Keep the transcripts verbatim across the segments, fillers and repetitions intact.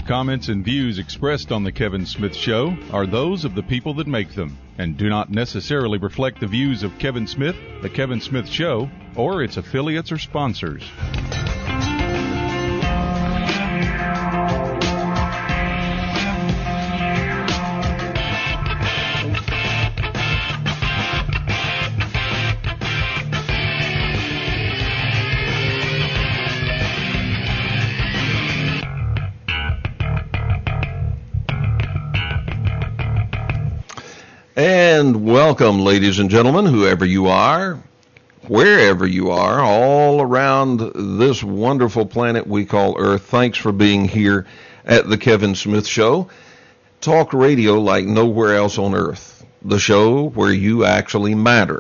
comments and views expressed on The Kevin Smith Show are those of the people that make them and do not necessarily reflect the views of Kevin Smith, The Kevin Smith Show, or its affiliates or sponsors. And welcome, ladies and gentlemen, whoever you are, wherever you are, all around this wonderful planet we call Earth. Thanks for being here at the Kevin Smith Show. Talk radio like nowhere else on Earth. The show where you actually matter.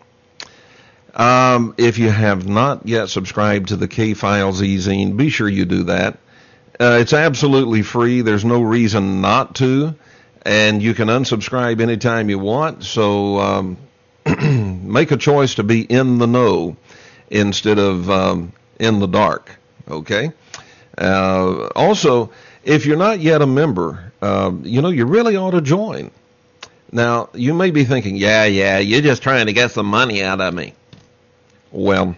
Um, if you have not yet subscribed to the K-Files e-zine, be sure you do that. Uh, it's absolutely free. There's no reason not to. And you can unsubscribe anytime you want, so um, make a choice to be in the know instead of um, in the dark, okay? Uh, also, if you're not yet a member, uh, you know, you really ought to join. Now, you may be thinking, yeah, yeah, you're just trying to get some money out of me. Well,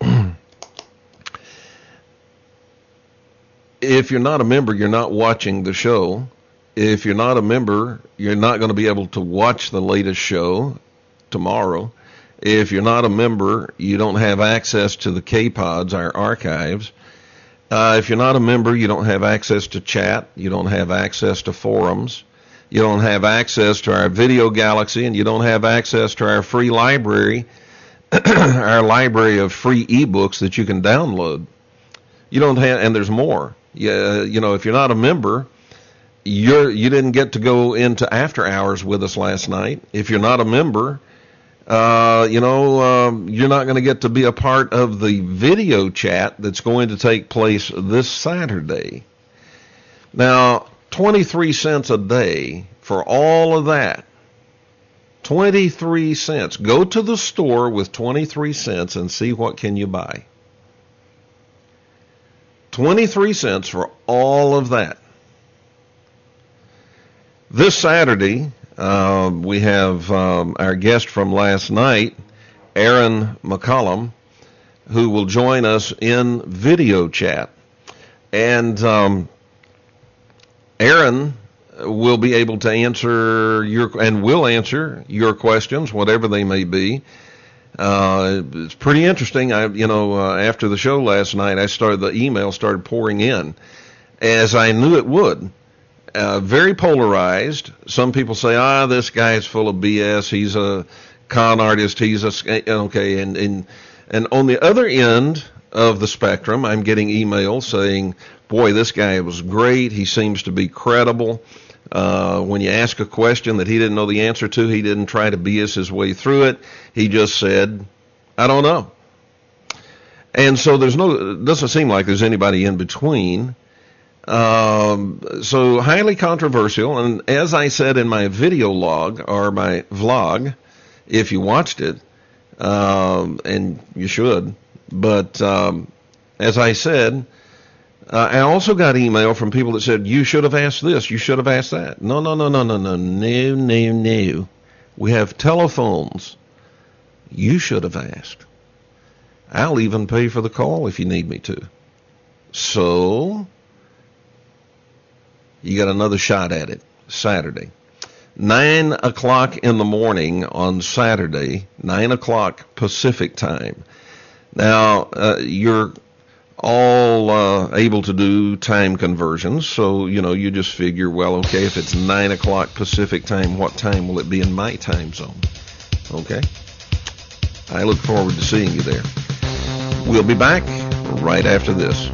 if you're not a member, you're not watching the show. If you're not a member, you're not going to be able to watch the latest show tomorrow. If you're not a member, you don't have access to the K-Pods, our archives. Uh, if you're not a member, you don't have access to chat. You don't have access to forums. You don't have access to our video galaxy, and you don't have access to our free library, our library of free ebooks that you can download. You don't have, and there's more. You, you know, if you're not a member, You're, you didn't get to go into after hours with us last night. If you're not a member, uh, you know, um, you're not going to get to be a part of the video chat that's going to take place this Saturday. Now, twenty-three cents a day for all of that. twenty-three cents. Go to the store with twenty-three cents and see what can you buy. twenty-three cents for all of that. This Saturday, uh, we have um, our guest from last night, Aaron McCollum, who will join us in video chat. And um, Aaron will be able to answer your, and will answer your questions, whatever they may be. Uh, it's pretty interesting. I, you know, uh, after the show last night, I started, the email started pouring in, as I knew it would. Uh, very polarized. Some people say, ah, this guy's full of B S. He's a con artist. He's a, okay. And, and, and on the other end of the spectrum, I'm getting emails saying, boy, this guy was great. He seems to be credible. Uh, when you ask a question that he didn't know the answer to, he didn't try to B S his way through it. He just said, I don't know. And so there's no, it doesn't seem like there's anybody in between. Um, so highly controversial, and as I said in my video log, or my vlog, if you watched it, um, and you should, but um, as I said, uh, I also got email from people that said, you should have asked this, you should have asked that. No, no, no, no, no, no, no, no, no. We have telephones. You should have asked. I'll even pay for the call if you need me to. So you got another shot at it Saturday. Nine o'clock in the morning on Saturday, nine o'clock Pacific time. Now, uh, you're all uh, able to do time conversions, so, you know, you just figure, well, okay, if it's nine o'clock Pacific time, what time will it be in my time zone? Okay? I look forward to seeing you there. We'll be back right after this.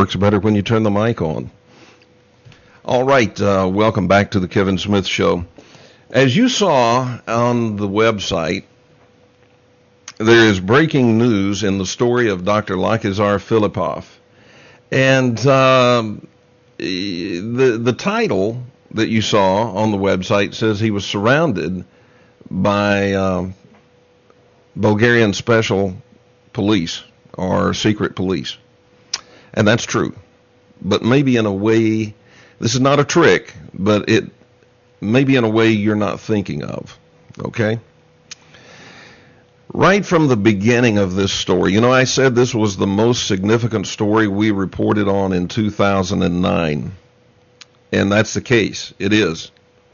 works better when you turn the mic on. All right, uh, welcome back to the Kevin Smith Show. As you saw on the website, there is breaking news in the story of Doctor Lakizar Filipov. And um, the the title that you saw on the website says he was surrounded by um, Bulgarian special police or secret police. And that's true. But maybe in a way, this is not a trick, but it maybe in a way you're not thinking of. Okay? Right from the beginning of this story, you know, I said this was the most significant story we reported on in two thousand nine. And that's the case. It is.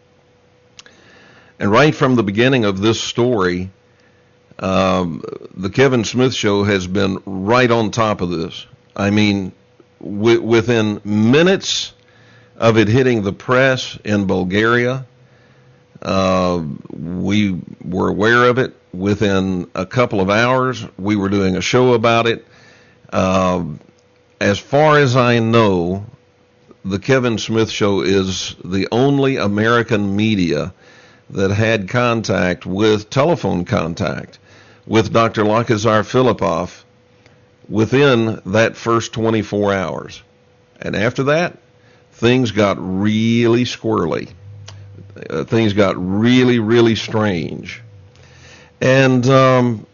And right from the beginning of this story, um, the Kevin Smith Show has been right on top of this. I mean, w- within minutes of it hitting the press in Bulgaria, uh, we were aware of it. Within a couple of hours, we were doing a show about it. Uh, as far as I know, the Kevin Smith Show is the only American media that had contact with, telephone contact, with Doctor Lakizar Filipov within that first twenty-four hours. And after that, things got really squirrely. Uh, things got really, really strange. And um,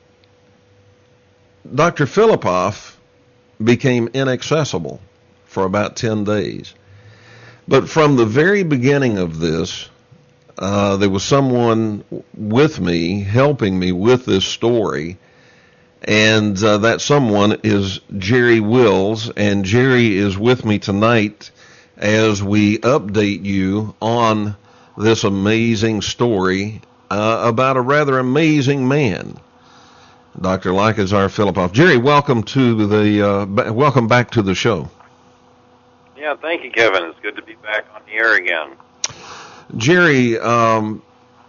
Doctor Filipov became inaccessible for about ten days. But from the very beginning of this, uh, there was someone with me, helping me with this story, and uh, that someone is Jerry Wills, and Jerry is with me tonight as we update you on this amazing story uh, about a rather amazing man, Doctor Lakizar Filipov. Jerry, welcome to the uh, b- welcome back to the show. Yeah, thank you, Kevin. It's good to be back on the air again. Jerry, um,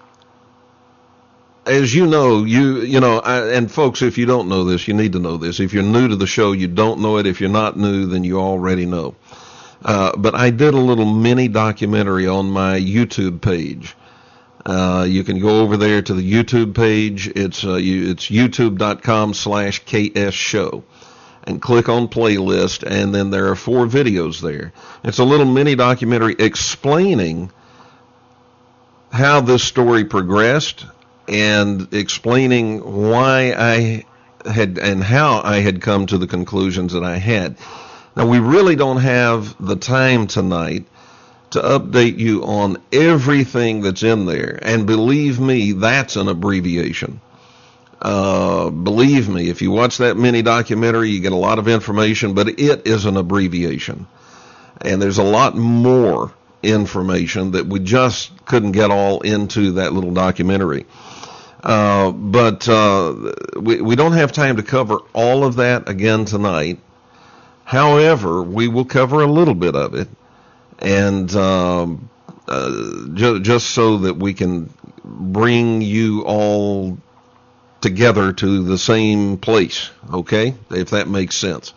as you know, you you know, I, and folks, if you don't know this, you need to know this. If you're new to the show, you don't know it. If you're not new, then you already know. Uh, but I did a little mini documentary on my YouTube page. Uh, you can go over there to the YouTube page. It's uh, you, it's youtube.com slash KS show. And click on playlist, and then there are four videos there. It's a little mini documentary explaining how this story progressed and explaining why I had and how I had come to the conclusions that I had. Now, we really don't have the time tonight to update you on everything that's in there. And believe me, that's an abbreviation. Uh, believe me, if you watch that mini documentary, you get a lot of information, but it is an abbreviation. And there's a lot more information that we just couldn't get all into that little documentary. Uh, but uh, we, we don't have time to cover all of that again tonight. However, we will cover a little bit of it, and um, uh, ju- just so that we can bring you all together to the same place, okay, if that makes sense.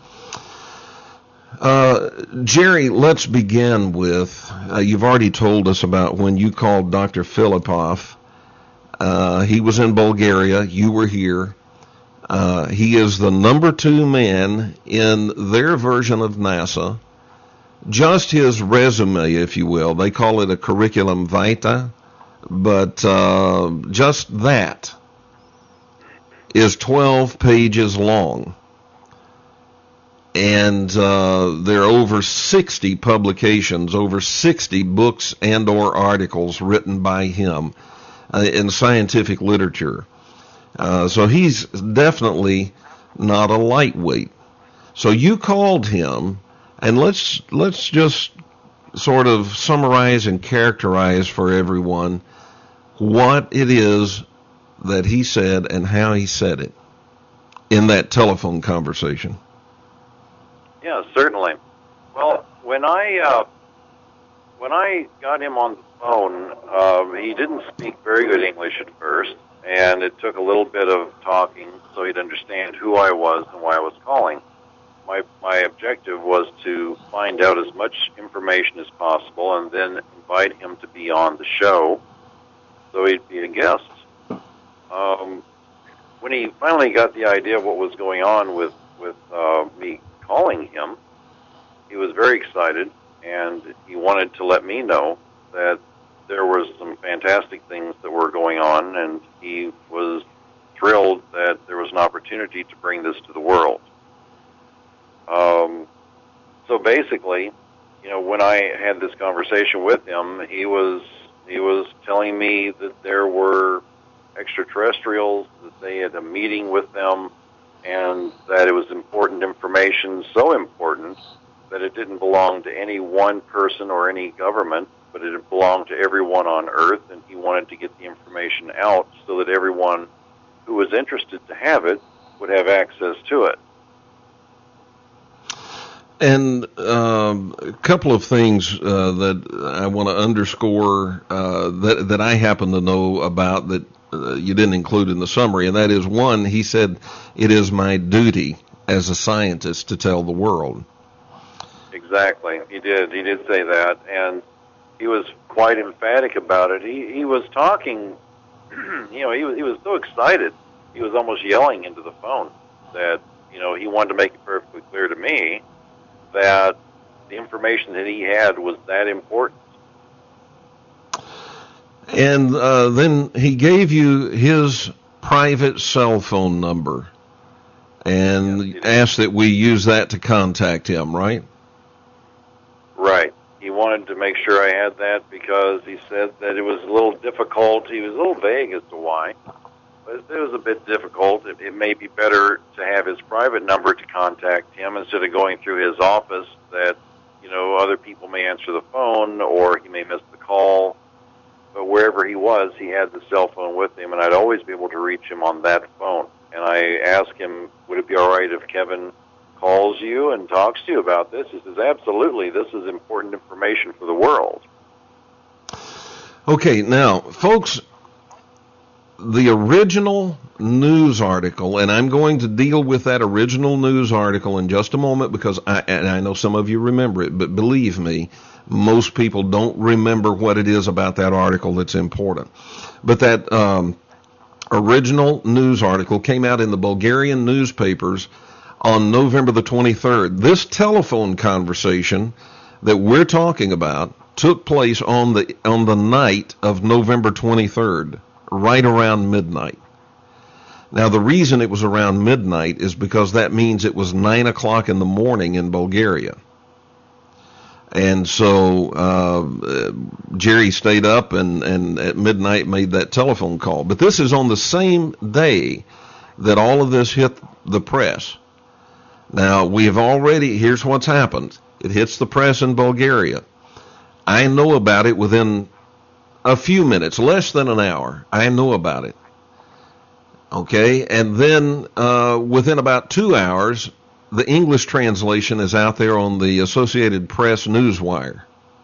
Uh, Jerry, let's begin with, uh, you've already told us about when you called Doctor Filipov. Uh, he was in Bulgaria, you were here. Uh, he is the number two man in their version of NASA. Just his resume, if you will, they call it a curriculum vitae, but uh, just that is twelve pages long. And uh, there are over sixty publications, over sixty books and or articles written by him uh, in scientific literature. Uh, so he's definitely not a lightweight. So you called him, and let's let's just sort of summarize and characterize for everyone what it is that he said and how he said it in that telephone conversation. Yeah, certainly. Well, when I uh, when I got him on the phone, uh, he didn't speak very good English at first, and it took a little bit of talking so he'd understand who I was and why I was calling. my my objective was to find out as much information as possible and then invite him to be on the show so he'd be a guest. Um, when he finally got the idea of what was going on with, with uh, me calling him, he was very excited, and he wanted to let me know that there was some fantastic things that were going on, and he was thrilled that there was an opportunity to bring this to the world. Um, so basically, you know, when I had this conversation with him, he was he was telling me that there were extraterrestrials, that they had a meeting with them, and that it was important information, so important that it didn't belong to any one person or any government, but it belonged to everyone on Earth, and he wanted to get the information out so that everyone who was interested to have it would have access to it. And um, a couple of things uh, that I want to underscore uh, that that I happen to know about that uh, you didn't include in the summary, and that is, one, he said, it is my duty as a scientist to tell the world. Exactly, he did. He did say that, and he was quite emphatic about it. He he was talking, you know, he was he was so excited, he was almost yelling into the phone that, you know, he wanted to make it perfectly clear to me that the information that he had was that important. And uh, then he gave you his private cell phone number and yes, asked that we use that to contact him, right? Right. He wanted to make sure I had that because he said that it was a little difficult. He was a little vague as to why, but it was a bit difficult. It, it may be better to have his private number to contact him instead of going through his office, that, you know, other people may answer the phone or he may miss the call. But wherever he was, he had the cell phone with him, and I'd always be able to reach him on that phone. And I asked him, would it be all right if Kevin calls you and talks to you about this? He says, absolutely. This is important information for the world. Okay, now, folks, the original news article, and I'm going to deal with that original news article in just a moment because I, and I know some of you remember it, but believe me, most people don't remember what it is about that article that's important. But that um, original news article came out in the Bulgarian newspapers on November the twenty-third. This telephone conversation that we're talking about took place on the on the night of November twenty-third, right around midnight. Now, the reason it was around midnight is because that means it was nine o'clock in the morning in Bulgaria. And so uh, Jerry stayed up and, and at midnight made that telephone call. But this is on the same day that all of this hit the press. Now, we have already, here's what's happened. It hits the press in Bulgaria. I know about it within a few minutes, less than an hour. I know about it. Okay, and then uh, within about two hours, the English translation is out there on the Associated Press newswire.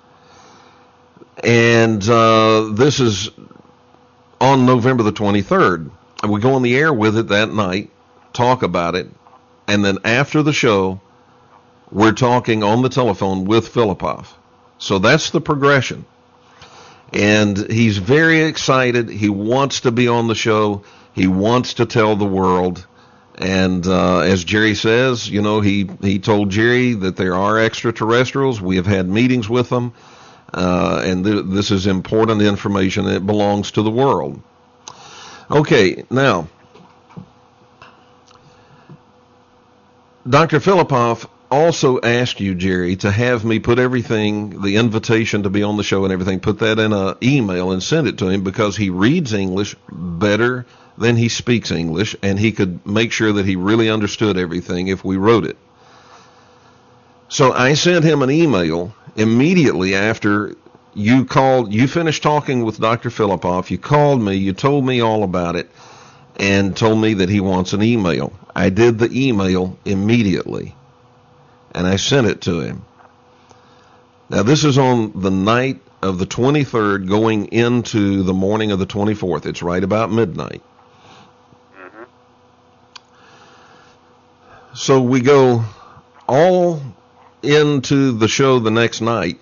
And uh, this is on November the twenty-third. We go on the air with it that night, talk about it, and then after the show, we're talking on the telephone with Filipov. So that's the progression. And he's very excited. He wants to be on the show. He wants to tell the world. And uh, as Jerry says, you know, he, he told Jerry that there are extraterrestrials. We have had meetings with them. Uh, and th- this is important information. It belongs to the world. Okay, now, Doctor Filipov also asked you, Jerry, to have me put everything, the invitation to be on the show and everything, put that in an email and send it to him because he reads English better than he speaks English, and he could make sure that he really understood everything if we wrote it. So I sent him an email immediately after you called, you finished talking with Doctor Filipov, you called me, you told me all about it, and told me that he wants an email. I did the email immediately, and I sent it to him. Now, this is on the night of the twenty-third going into the morning of the twenty-fourth. It's right about midnight. Mm-hmm. So we go all into the show the next night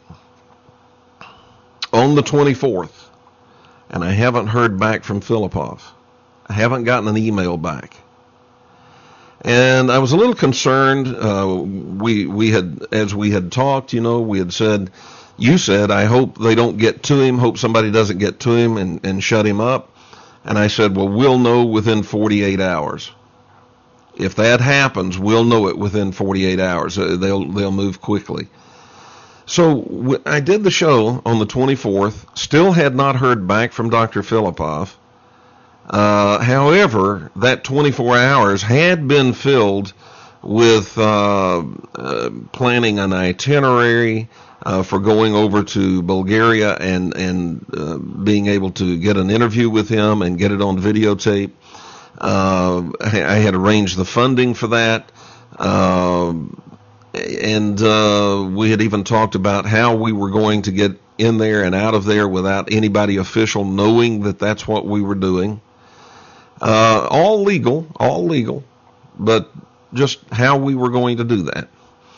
on the twenty-fourth, and I haven't heard back from Filipov. I haven't gotten an email back. And I was a little concerned. Uh, we we had, as we had talked, you know, we had said, you said, I hope they don't get to him, hope somebody doesn't get to him and, and shut him up. And I said, well, we'll know within forty-eight hours. If that happens, we'll know it within forty-eight hours. Uh, they'll they'll move quickly. So w- I did the show on the twenty-fourth, still had not heard back from Doctor Filipov. Uh, however, that twenty-four hours had been filled with uh, uh, planning an itinerary uh, for going over to Bulgaria and, and uh, being able to get an interview with him and get it on videotape. Uh, I had arranged the funding for that. Uh, and uh, we had even talked about how we were going to get in there and out of there without anybody official knowing that that's what we were doing. Uh, all legal, all legal, but just how we were going to do that.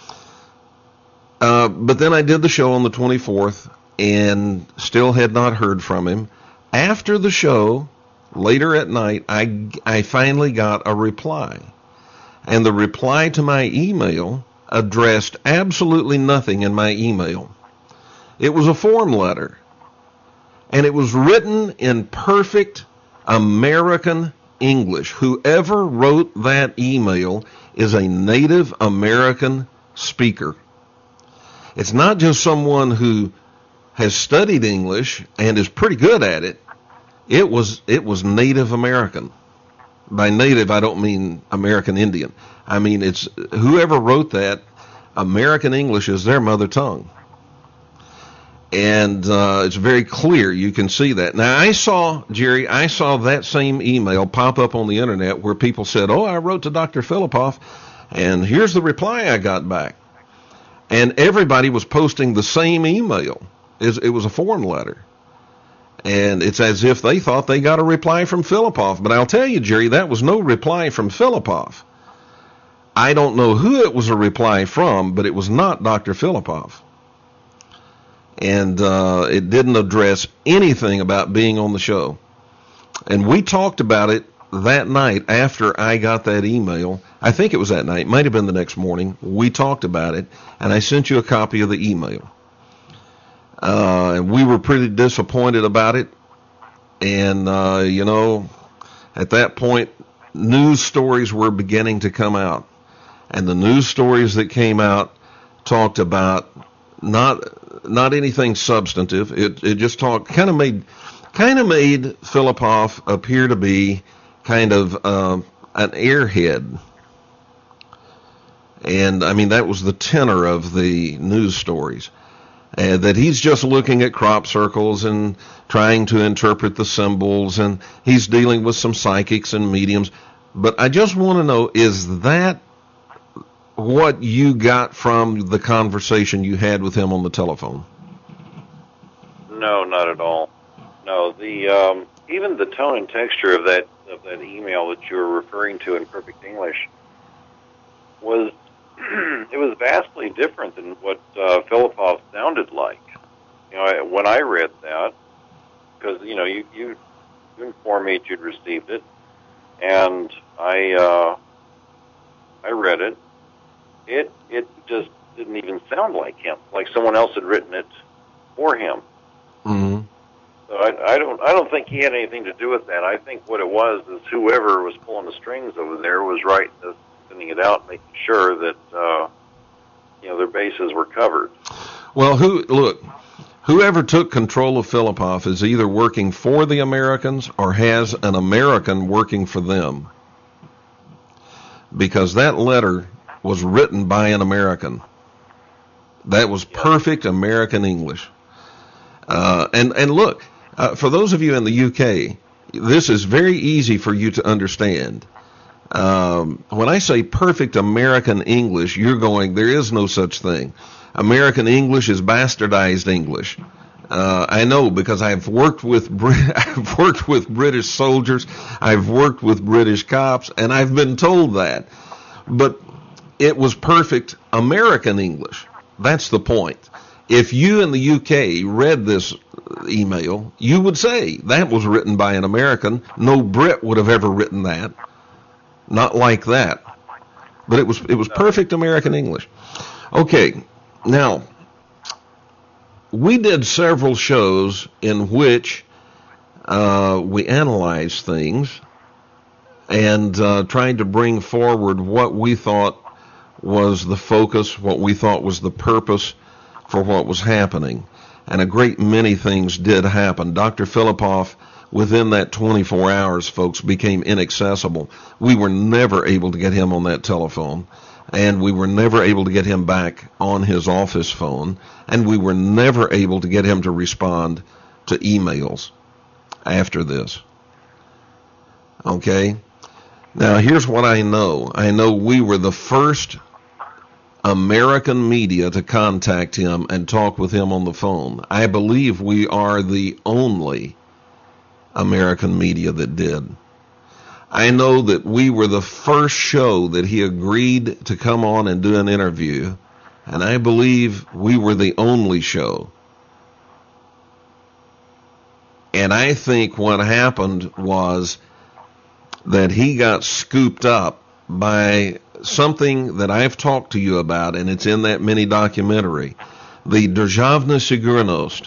Uh, but then I did the show on the twenty-fourth and still had not heard from him. After the show, later at night, I, I finally got a reply. And the reply to my email addressed absolutely nothing in my email. It was a form letter. And it was written in perfect American English. Whoever wrote that email is a Native American speaker. It's not just someone who has studied English and is pretty good at it. It was it was Native American. By Native, I don't mean American Indian. I mean, it's whoever wrote that, American English is their mother tongue. And uh, it's very clear. You can see that. Now, I saw, Jerry, I saw that same email pop up on the internet where people said, oh, I wrote to Doctor Filipov, and here's the reply I got back. And everybody was posting the same email. It was a form letter. And it's as if they thought they got a reply from Filipov. But I'll tell you, Jerry, that was no reply from Filipov. I don't know who it was a reply from, but it was not Doctor Filipov. And uh, it didn't address anything about being on the show. And we talked about it that night after I got that email. I think it was that night. Might have been the next morning. We talked about it, and I sent you a copy of the email. Uh, and we were pretty disappointed about it. And, uh, you know, at that point, news stories were beginning to come out. And the news stories that came out talked about not not anything substantive. It it just talked kind of made kind of made Filipov appear to be kind of uh, an airhead. And I mean, that was the tenor of the news stories. Uh, that he's just looking at crop circles and trying to interpret the symbols, and he's dealing with some psychics and mediums. But I just want to know, is that what you got from the conversation you had with him on the telephone? No, not at all. No, the um, even the tone and texture of that of that email that you were referring to in perfect English was it was vastly different than what uh, Filipov sounded like. You know, I, when I read that, because you know you, you you informed me that you'd received it, and I uh, I read it. It it just didn't even sound like him, like someone else had written it for him. Mm-hmm. So I, I don't I don't think he had anything to do with that. I think what it was is whoever was pulling the strings over there was writing this, sending it out, making sure that uh, you know their bases were covered. Well, who look, whoever took control of Filipov is either working for the Americans or has an American working for them, because that letter was written by an American. That was perfect American English. Uh, and, and look, uh, for those of you in the U K, this is very easy for you to understand. Um, when I say perfect American English, you're going, there is no such thing. American English is bastardized English. Uh, I know, because I've worked with I've worked with British soldiers, I've worked with British cops, and I've been told that. But it was perfect American English. That's the point. If you in the U K read this email, you would say that was written by an American. No Brit would have ever written that. Not like that. But it was it was perfect American English. Okay, now, we did several shows in which uh, we analyzed things and uh, tried to bring forward what we thought was the focus, what we thought was the purpose for what was happening. And a great many things did happen. Doctor Filipoff, within that twenty-four hours, folks, became inaccessible. We were never able to get him on that telephone, and we were never able to get him back on his office phone, and we were never able to get him to respond to emails after this. Okay? Now, here's what I know. I know we were the first American media to contact him and talk with him on the phone. I believe we are the only American media that did. I know that we were the first show that he agreed to come on and do an interview, and I believe we were the only show. And I think what happened was that he got scooped up by something that I've talked to you about, and it's in that mini documentary, the Državna Sigurnost.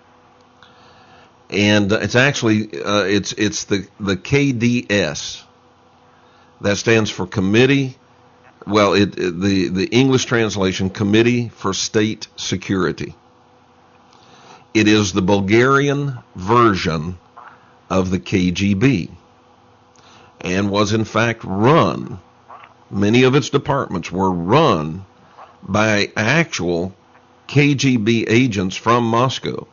And it's actually uh, it's it's the the K D S. That stands for Committee. Well, it, it the the English translation, Committee for State Security. It is the Bulgarian version of the K G B, and was in fact run. Many of its departments were run by actual K G B agents from Moscow.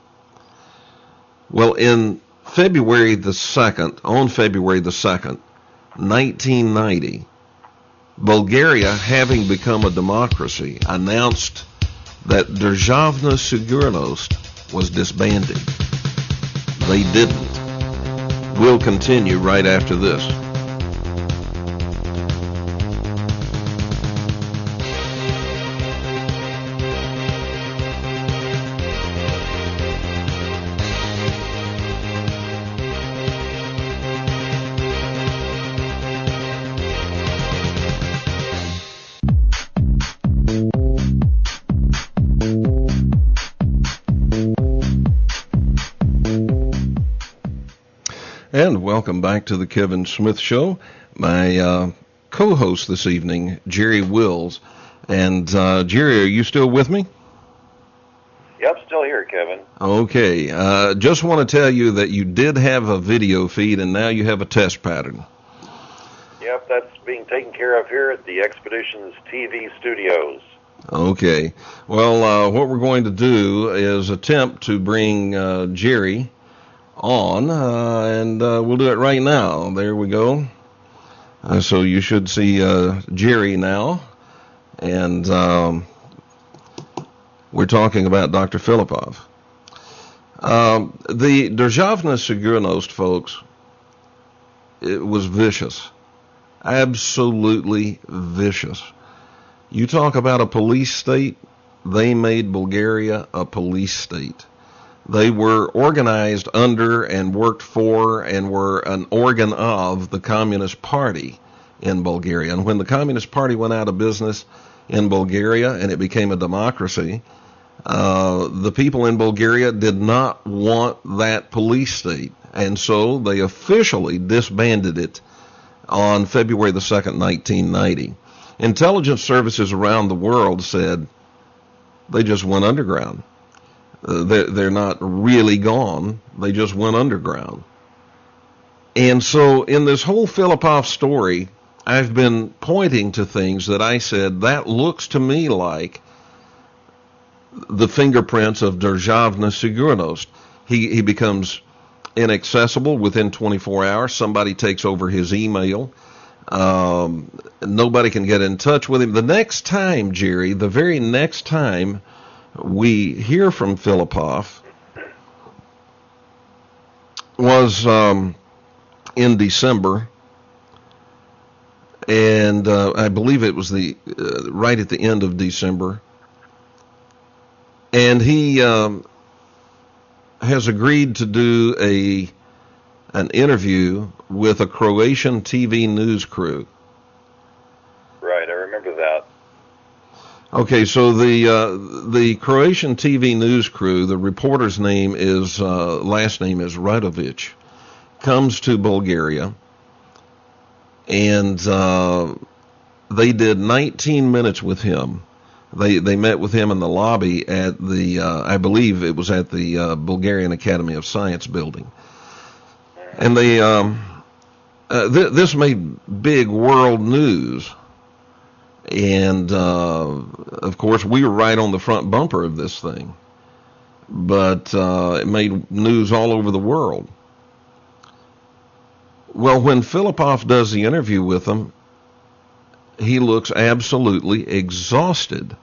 Well, in February the second, on February the second, nineteen ninety, Bulgaria, having become a democracy, announced that Državna Sigurnost was disbanded. They didn't. We'll continue right after this. And welcome back to the Kevin Smith Show. My uh, co-host this evening, Jerry Wills. And uh, Jerry, are you still with me? Yep, still here, Kevin. Okay. Uh, just want to tell you that you did have a video feed, and now you have a test pattern. Yep, that's being taken care of here at the Expeditions T V studios. Okay. Well, uh, what we're going to do is attempt to bring uh, Jerry on, uh, and uh, we'll do it right now. There we go. Uh, so you should see uh, Jerry now, and um, we're talking about Doctor Filipoff. Um, the Državna Sigurnost, folks, it was vicious, absolutely vicious. You talk about a police state, they made Bulgaria a police state. They were organized under and worked for and were an organ of the Communist Party in Bulgaria. And when the Communist Party went out of business in Bulgaria and it became a democracy, uh, the people in Bulgaria did not want that police state. And so they officially disbanded it on February the second, nineteen ninety. Intelligence services around the world said they just went underground. Uh, they're, they're not really gone. They just went underground. And so in this whole Filipoff story, I've been pointing to things that I said, that looks to me like the fingerprints of Državna Sigurnost. He, he becomes inaccessible within twenty-four hours. Somebody takes over his email. Um, nobody can get in touch with him. The next time, Jerry, the very next time we hear from Filipoff was um, in December. and uh, I believe it was the uh, right at the end of December. And he um, has agreed to do a an interview with a Croatian T V news crew. Right, I remember that. Okay, so the uh, the Croatian T V news crew, the reporter's name is uh, last name is Radovic, comes to Bulgaria, and uh, they did nineteen minutes with him. They they met with him in the lobby at the uh, I believe it was at the uh, Bulgarian Academy of Science building, and they um, uh, th- this made big world news. And, uh, of course, we were right on the front bumper of this thing. But uh, it made news all over the world. Well, when Filipov does the interview with them, he looks absolutely exhausted.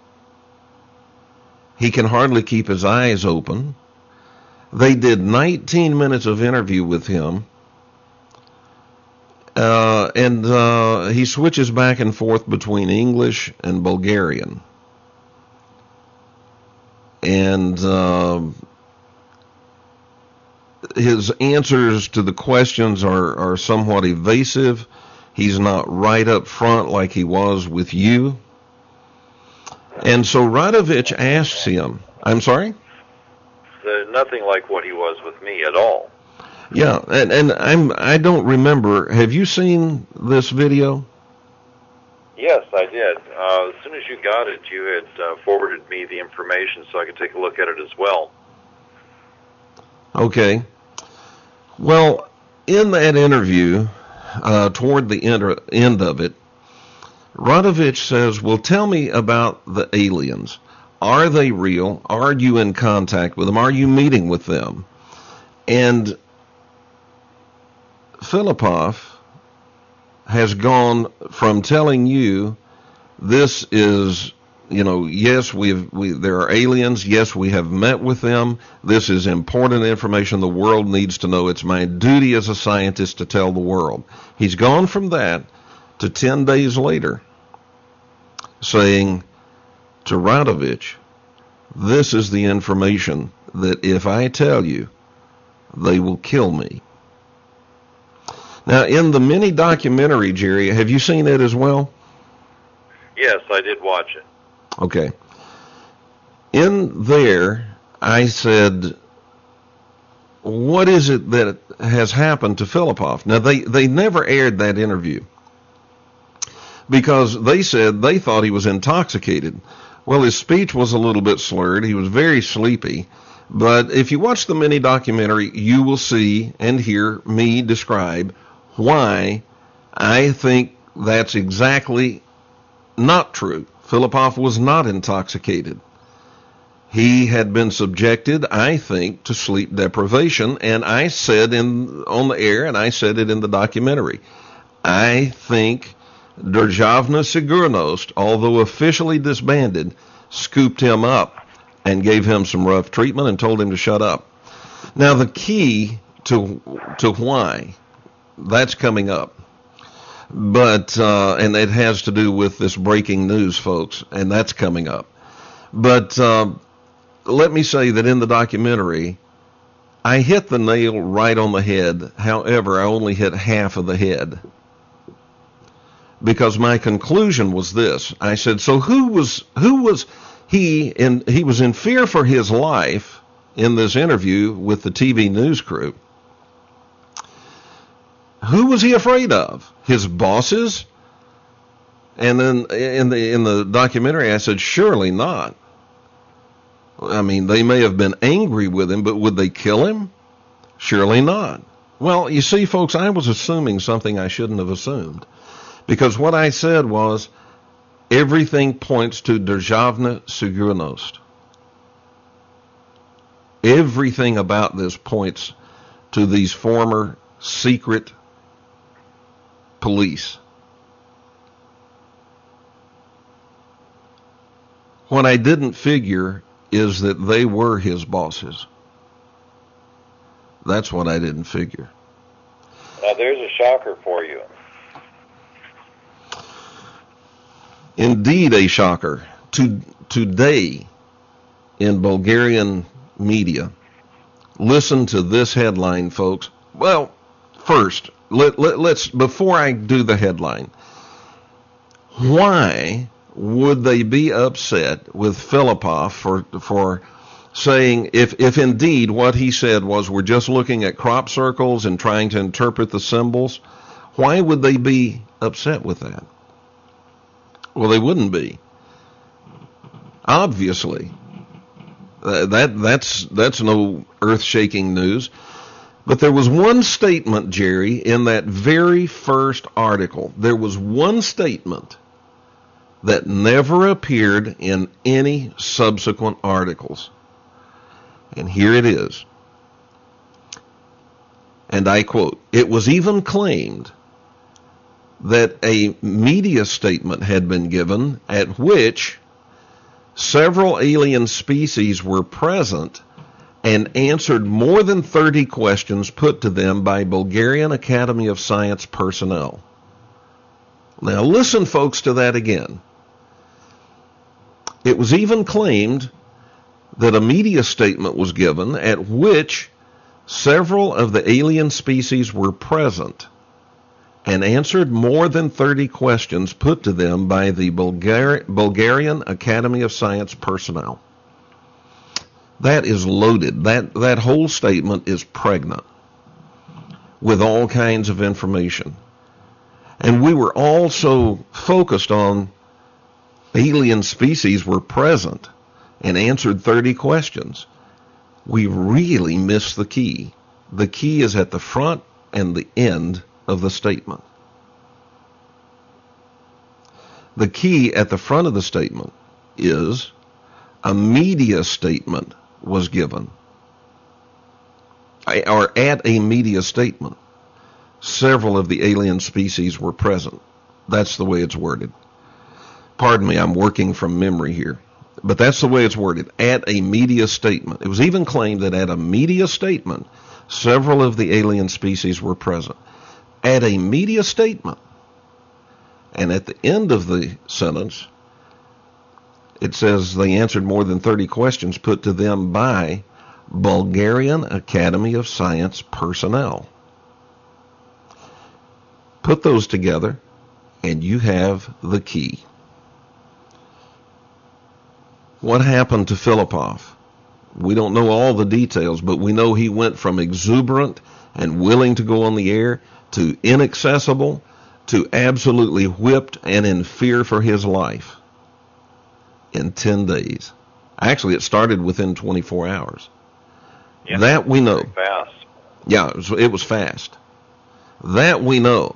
He can hardly keep his eyes open. They did nineteen minutes of interview with him. Uh, and uh, he switches back and forth between English and Bulgarian. And uh, his answers to the questions are, are somewhat evasive. He's not right up front like he was with you. And so Radovic asks him, I'm sorry? Uh, nothing like what he was with me at all. Yeah, and, and I'm, I don't remember. Have you seen this video? Yes, I did. Uh, as soon as you got it, you had uh, forwarded me the information so I could take a look at it as well. Okay. Well, in that interview, uh, toward the end, end of it, Radovic says, well, tell me about the aliens. Are they real? Are you in contact with them? Are you meeting with them? And Filipov has gone from telling you this is, you know, yes, we've, we, there are aliens. Yes, we have met with them. This is important information the world needs to know. It's my duty as a scientist to tell the world. He's gone from that to ten days later saying to Radovic, this is the information that if I tell you, they will kill me. Now, in the mini documentary, Jerry, have you seen it as well? Yes, I did watch it. Okay. In there, I said, what is it that has happened to Filipov? Now, they, they never aired that interview because they said they thought he was intoxicated. Well, his speech was a little bit slurred. He was very sleepy. But if you watch the mini documentary, you will see and hear me describe why I think that's exactly not true. Filipov was not intoxicated. He had been subjected, I think, to sleep deprivation, and I said in on the air, and I said it in the documentary, I think Državna Sigurnost, although officially disbanded, scooped him up and gave him some rough treatment and told him to shut up. Now, the key to to why, that's coming up. But, uh, and it has to do with this breaking news, folks, and that's coming up. But uh, let me say that in the documentary, I hit the nail right on the head. However, I only hit half of the head. Because my conclusion was this. I said, so who was, who was he in, he was in fear for his life in this interview with the T V news crew. Who was he afraid of? His bosses? And then in the in the documentary, I said, surely not. I mean, they may have been angry with him, but would they kill him? Surely not. Well, you see, folks, I was assuming something I shouldn't have assumed. Because what I said was, everything points to Državna Sigurnost. Everything about this points to these former secret police. What I didn't figure is that they were his bosses. That's what I didn't figure. Now, there's a shocker for you. Indeed, a shocker. To, today, in Bulgarian media, listen to this headline, folks. Well, first, let, let, let's before I do the headline, why would they be upset with Filipov for for saying, if if indeed what he said was we're just looking at crop circles and trying to interpret the symbols, why would they be upset with that? Well, they wouldn't be. Obviously, uh, that that's that's no earth-shaking news. But there was one statement, Jerry, in that very first article. There was one statement that never appeared in any subsequent articles. And here it is. And I quote, "It was even claimed that a media statement had been given at which several alien species were present and answered more than thirty questions put to them by Bulgarian Academy of Science personnel." Now listen, folks, to that again. It was even claimed that a media statement was given at which several of the alien species were present and answered more than thirty questions put to them by the Bulgar- Bulgarian Academy of Science personnel. That is loaded. That, that whole statement is pregnant with all kinds of information. And we were all so focused on alien species were present and answered thirty questions. We really missed the key. The key is at the front and the end of the statement. The key at the front of the statement is a media statement was given, or at a media statement, several of the alien species were present. That's the way it's worded. Pardon me, I'm working from memory here. But that's the way it's worded, at a media statement. It was even claimed that at a media statement, several of the alien species were present. At a media statement. And at the end of the sentence, it says they answered more than thirty questions put to them by Bulgarian Academy of Science personnel. Put those together, and you have the key. What happened to Filipov? We don't know all the details, but we know he went from exuberant and willing to go on the air to inaccessible to absolutely whipped and in fear for his life in ten days. Actually, it started within twenty-four hours. Yeah, that we know. Fast. Yeah, it was, it was fast. That we know.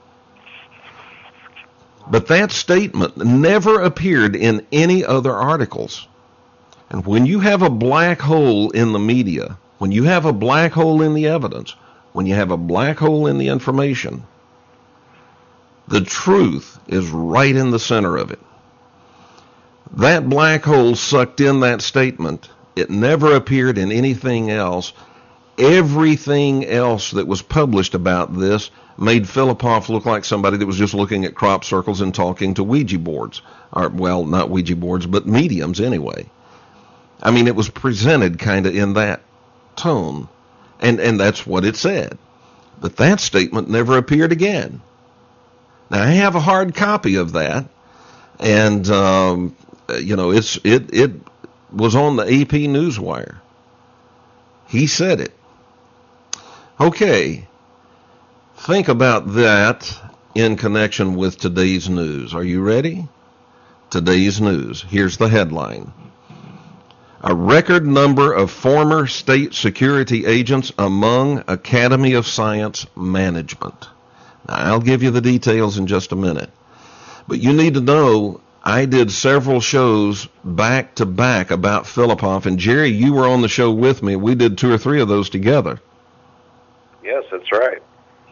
But that statement never appeared in any other articles. And when you have a black hole in the media, when you have a black hole in the evidence, when you have a black hole in the information, the truth is right in the center of it. That black hole sucked in that statement. It never appeared in anything else. Everything else that was published about this made Filipov look like somebody that was just looking at crop circles and talking to Ouija boards. Or, well, not Ouija boards, but mediums anyway. I mean, it was presented kind of in that tone. And, and that's what it said. But that statement never appeared again. Now, I have a hard copy of that. And, um, you know, it's it it was on the A P Newswire. He said it. Okay. Think about that in connection with today's news. Are you ready? Today's news. Here's the headline. A record number of former state security agents among Academy of Science management. Now, I'll give you the details in just a minute. But you need to know I did several shows back to back about Filipov. And Jerry, you were on the show with me. We did two or three of those together. Yes, that's right.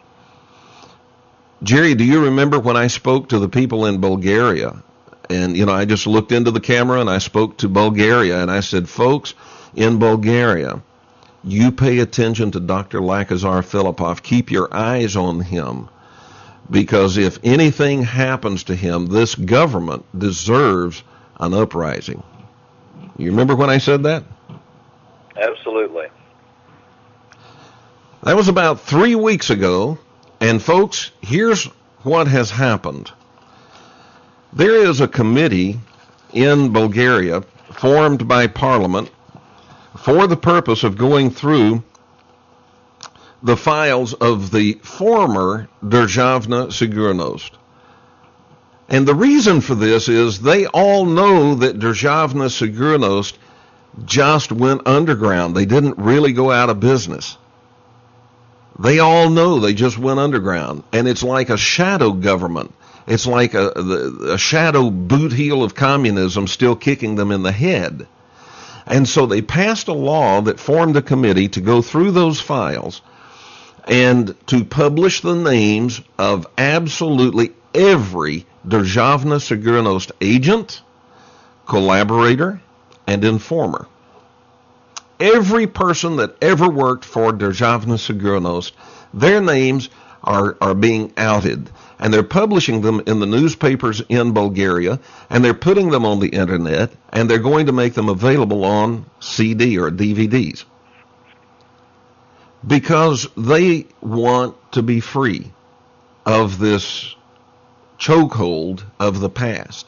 Jerry, do you remember when I spoke to the people in Bulgaria? And, you know, I just looked into the camera and I spoke to Bulgaria and I said, folks, in Bulgaria, you pay attention to Doctor Lakazar Filipov. Keep your eyes on him because if anything happens to him, this government deserves an uprising. You remember when I said that? Absolutely. That was about three weeks ago, and folks, here's what has happened. There is a committee in Bulgaria formed by Parliament for the purpose of going through the files of the former Državna Sigurnost. And the reason for this is they all know that Državna Sigurnost just went underground. They didn't really go out of business. They all know they just went underground. And it's like a shadow government. It's like a, a shadow boot heel of communism still kicking them in the head. And so they passed a law that formed a committee to go through those files and to publish the names of absolutely every Državna Sigurnost agent, collaborator, and informer. Every person that ever worked for Državna Sigurnost, their names are, are being outed. And they're publishing them in the newspapers in Bulgaria, and they're putting them on the internet, and they're going to make them available on C D or D V Ds. Because they want to be free of this chokehold of the past.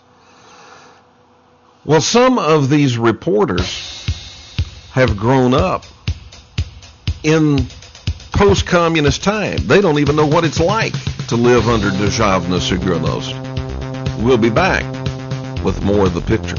Well, some of these reporters have grown up in post-communist time. They don't even know what it's like to live under Državna Sigurnost. We'll be back with more of The Picture.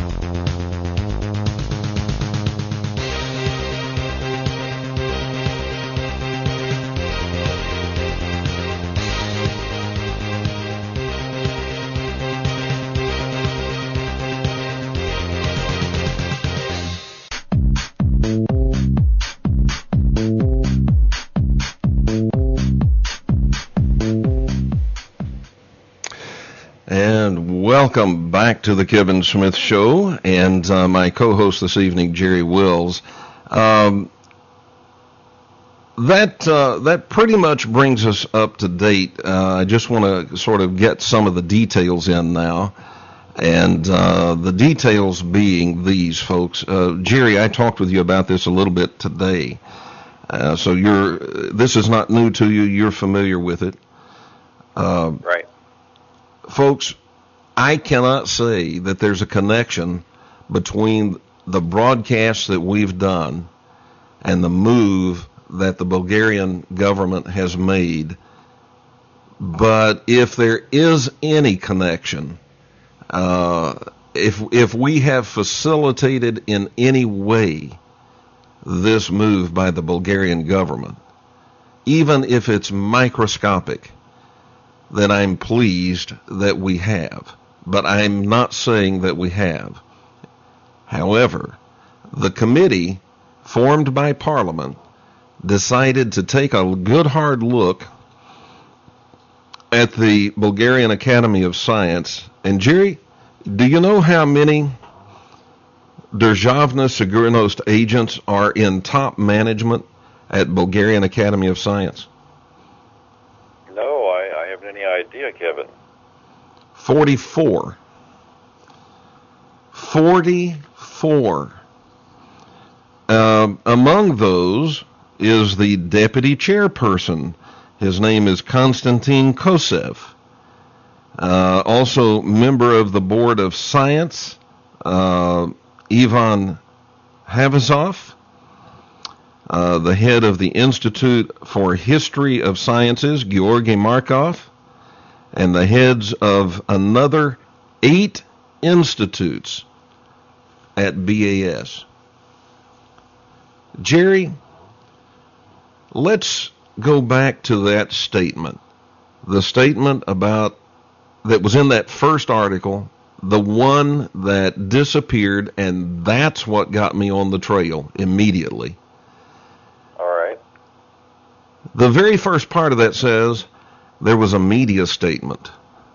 Welcome back to the Kevin Smith Show, and uh, my co-host this evening, Jerry Wills. Um, that uh, that pretty much brings us up to date. Uh, I just want to sort of get some of the details in now, and uh, the details being these, folks. Uh, Jerry, I talked with you about this a little bit today, uh, so you're this is not new to you. You're familiar with it, uh, right, folks. I cannot say that there's a connection between the broadcasts that we've done and the move that the Bulgarian government has made. But if there is any connection, uh, if if we have facilitated in any way this move by the Bulgarian government, even if it's microscopic, then I'm pleased that we have. But I'm not saying that we have. However, the committee formed by Parliament decided to take a good hard look at the Bulgarian Academy of Science. And Jerry, do you know how many Državna Sigurnost agents are in top management at Bulgarian Academy of Science? No, I, I haven't any idea, Kevin. forty-four. forty-four. Uh, among those is the deputy chairperson. His name is Konstantin Kosev. Uh, also member of the Board of Science, uh, Ivan Havazov. Uh, the head of the Institute for History of Sciences, Georgy Markov. And the heads of another eight institutes at B A S. Jerry, let's go back to that statement. The statement about that was in that first article, the one that disappeared, and that's what got me on the trail immediately. All right. The very first part of that says, there was a media statement.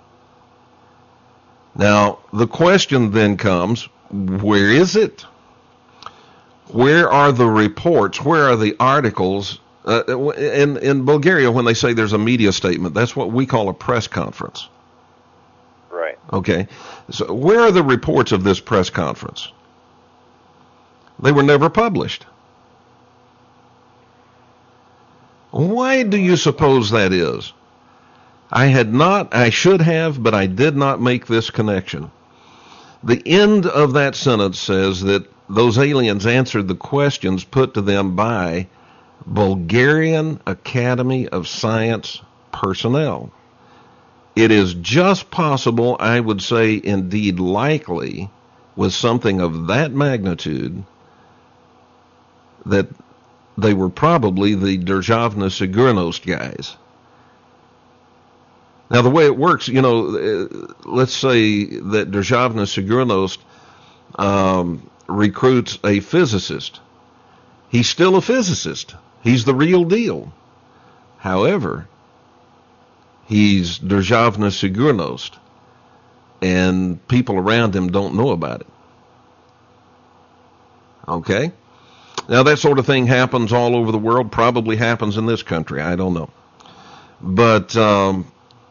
Now, the question then comes, where is it? Where are the reports? Where are the articles Uh, in, in Bulgaria, when they say there's a media statement, that's what we call a press conference. Right. Okay. So where are the reports of this press conference? They were never published. Why do you suppose that is? I had not, I should have, but I did not make this connection. The end of that sentence says that those aliens answered the questions put to them by Bulgarian Academy of Science personnel. It is just possible, I would say indeed likely, with something of that magnitude, that they were probably the Državna Sigurnost guys. Now, the way it works, you know, let's say that Državna Sigurnost um, recruits a physicist. He's still a physicist. He's the real deal. However, he's Državna Sigurnost, and people around him don't know about it. Okay? Now, that sort of thing happens all over the world, probably happens in this country. I don't know. But um,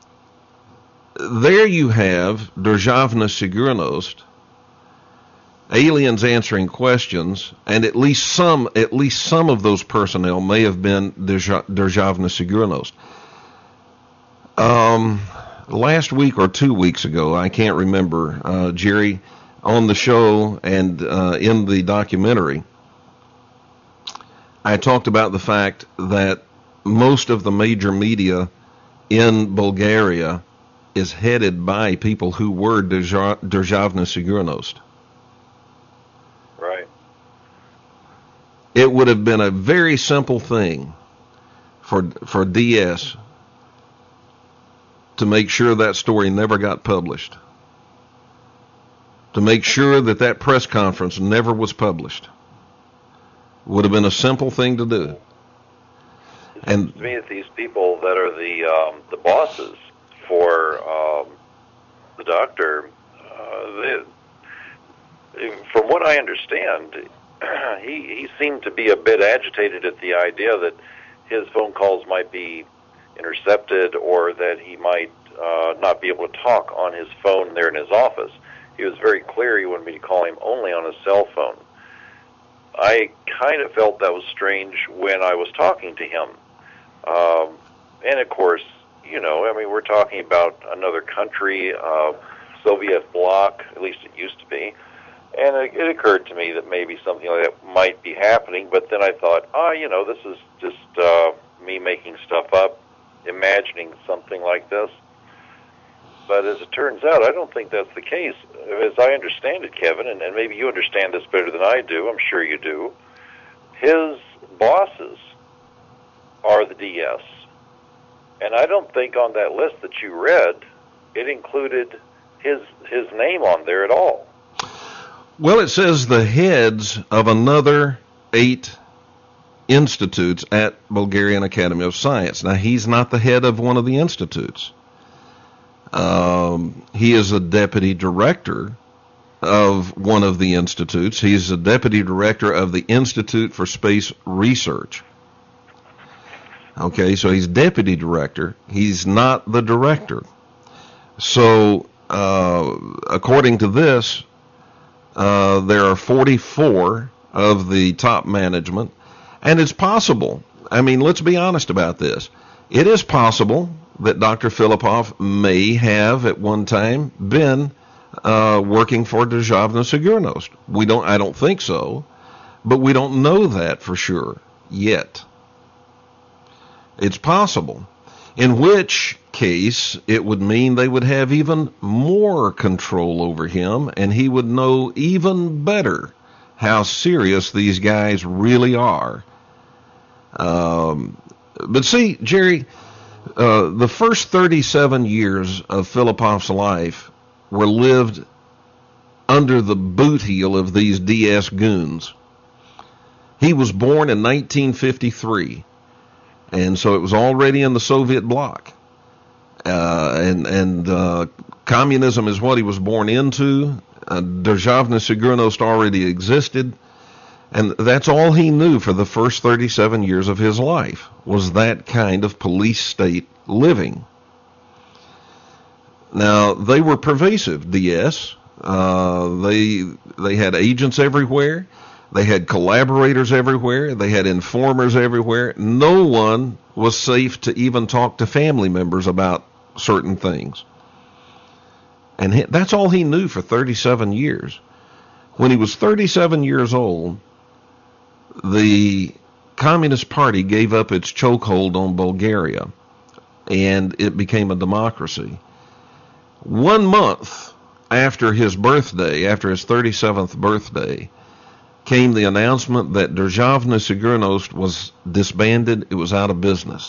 there you have Državna Sigurnost, aliens answering questions, and at least some, at least some of those personnel may have been Državna Sigurnost. Um, last week or two weeks ago, I can't remember, uh, Jerry, on the show and uh, in the documentary, I talked about the fact that most of the major media in Bulgaria is headed by people who were Državna Sigurnost. Right. It would have been a very simple thing for for D S to make sure that story never got published, to make sure that that press conference never was published. Would have been a simple thing to do. It and seems to me that these people that are the um, the bosses for um, the doctor, uh, they, from what I understand, he he seemed to be a bit agitated at the idea that his phone calls might be intercepted, or that he might uh, not be able to talk on his phone there in his office. He was very clear he wanted me to call him only on his cell phone. I kind of felt that was strange when I was talking to him. Um, and of course, you know, I mean, we're talking about another country, uh, Soviet bloc, at least it used to be. And it, it occurred to me that maybe something like that might be happening, but then I thought, ah, oh, you know, this is just uh, me making stuff up, imagining something like this. But as it turns out, I don't think that's the case. As I understand it, Kevin, and, and maybe you understand this better than I do, I'm sure you do, his bosses are the D S. And I don't think on that list that you read, it included his his name on there at all. Well, it says the heads of another eight institutes at Bulgarian Academy of Science. Now, he's not the head of one of the institutes. Um, he is a deputy director of one of the institutes. He's a deputy director of the Institute for Space Research. Okay, so he's deputy director. He's not the director. So, uh, according to this, uh, there are forty-four of the top management, and it's possible. I mean, let's be honest about this. It is possible that Doctor Filipov may have at one time been uh, working for Državna Sigurnost. We don't. I don't think so, but we don't know that for sure yet. It's possible, in which case it would mean they would have even more control over him, and he would know even better how serious these guys really are. Um, but see, Jerry, Uh, the first thirty-seven years of Filipov's life were lived under the boot heel of these D S goons. He was born in nineteen fifty-three, and so it was already in the Soviet bloc. Uh, and and uh, communism is what he was born into. Uh, Državna Sigurnost already existed. And that's all he knew for the first thirty-seven years of his life, was that kind of police state living. Now, they were pervasive, D S. Uh, they they had agents everywhere. They had collaborators everywhere. They had informers everywhere. No one was safe to even talk to family members about certain things. And he, that's all he knew for thirty-seven years. When he was thirty-seven years old, the Communist Party gave up its chokehold on Bulgaria, and it became a democracy. One month after his birthday, after his thirty-seventh birthday, came the announcement that Državna Sigurnost was disbanded. It was out of business.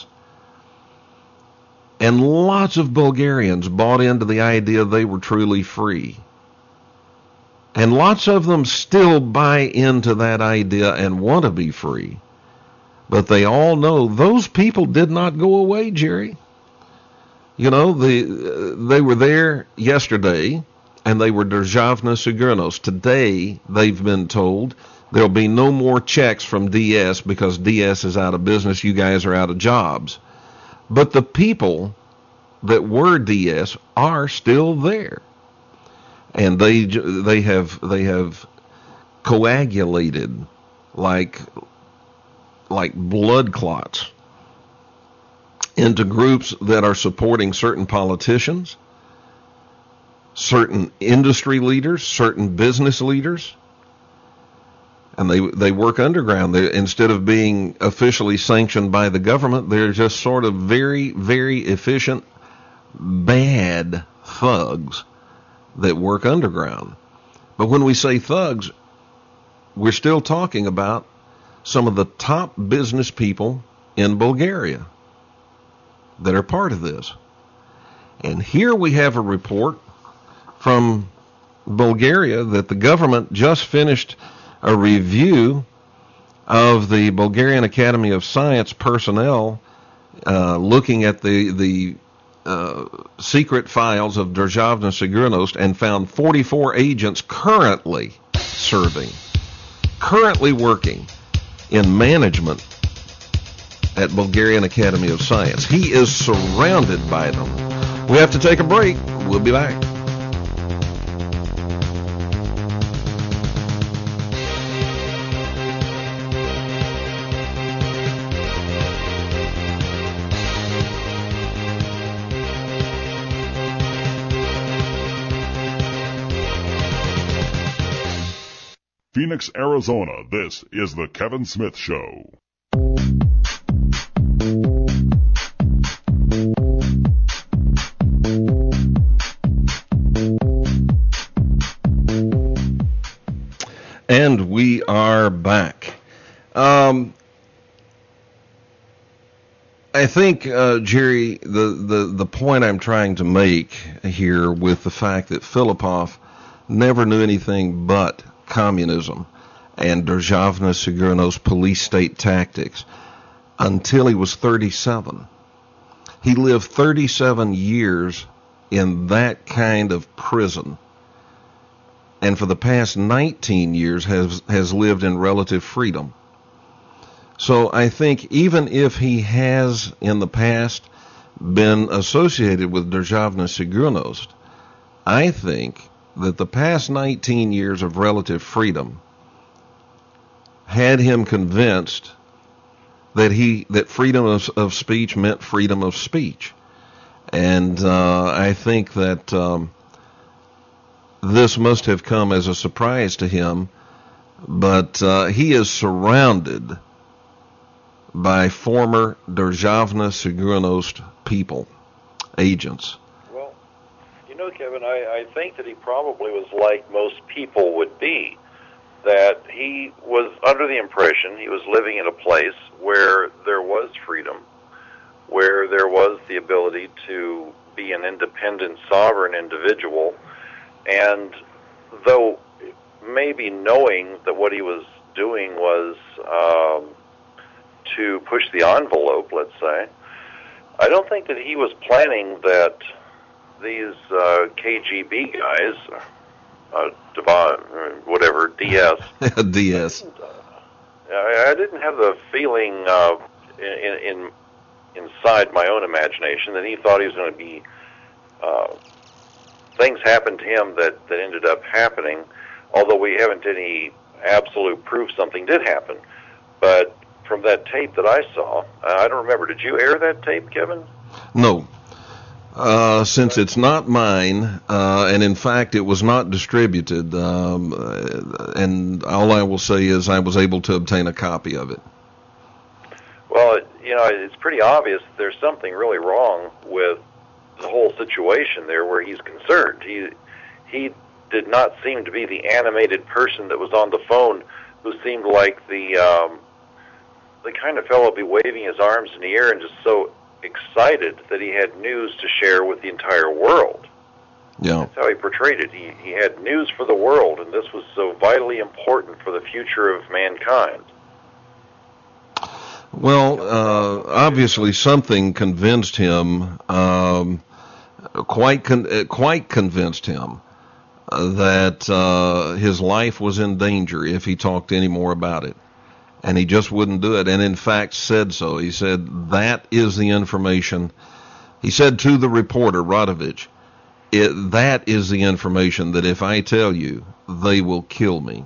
And lots of Bulgarians bought into the idea they were truly free. And lots of them still buy into that idea and want to be free. But they all know those people did not go away, Jerry. You know, the, uh, they were there yesterday, and they were Državna Sigurnost. Today, they've been told there'll be no more checks from D S because D S is out of business. You guys are out of jobs. But the people that were D S are still there. And they they have they have coagulated like like blood clots into groups that are supporting certain politicians, certain industry leaders, certain business leaders, and they they work underground. They, instead of being officially sanctioned by the government, they're just sort of very, very efficient, bad thugs that work underground. But when we say thugs, we're still talking about some of the top business people in Bulgaria that are part of this. And here we have a report from Bulgaria that the government just finished a review of the Bulgarian Academy of Science personnel uh, looking at the the uh, secret files of Državna Sigurnost and found forty-four agents currently serving, currently working in management at Bulgarian Academy of Science. He is surrounded by them. We have to take a break. We'll be back. Phoenix, Arizona, this is The Kevin Smith Show. And we are back. Um, I think, uh, Jerry, the, the, the point I'm trying to make here with the fact that Filipov never knew anything but communism and Državna Sigurnost police state tactics until he was thirty-seven. He lived thirty-seven years in that kind of prison, and for the past nineteen years has has lived in relative freedom. So I think even if he has in the past been associated with Državna Sigurnost, I think that the past nineteen years of relative freedom had him convinced that he that freedom of, of speech meant freedom of speech. And uh, I think that um, this must have come as a surprise to him, but uh, he is surrounded by former Državna Sigurnost people, agents. Well, you know, Kevin, I, I think that he probably was like most people would be, that he was under the impression he was living in a place where there was freedom, where there was the ability to be an independent, sovereign individual, and though maybe knowing that what he was doing was um, to push the envelope, let's say, I don't think that he was planning that these uh, K G B guys, uh, Devon, or whatever, D S, D S, I, I didn't have the feeling uh, in, in inside my own imagination that he thought he was going to be. Uh, things happened to him that, that ended up happening, although we haven't any absolute proof something did happen. But from that tape that I saw, uh, I don't remember. Did you air that tape, Kevin? No. Uh, since it's not mine, uh, and in fact it was not distributed, um, and all I will say is I was able to obtain a copy of it. Well, you know, it's pretty obvious there's something really wrong with the whole situation there where he's concerned. He he did not seem to be the animated person that was on the phone who seemed like the um, the kind of fellow be waving his arms in the air and just so excited that he had news to share with the entire world. Yeah. That's how he portrayed it. He, he had news for the world, and this was so vitally important for the future of mankind. Well, uh, obviously something convinced him, um, quite con- uh, quite convinced him uh, that uh, his life was in danger if he talked any more about it. And he just wouldn't do it, and in fact said so. He said, that is the information. He said to the reporter, Radovich, it, that is the information that if I tell you, they will kill me.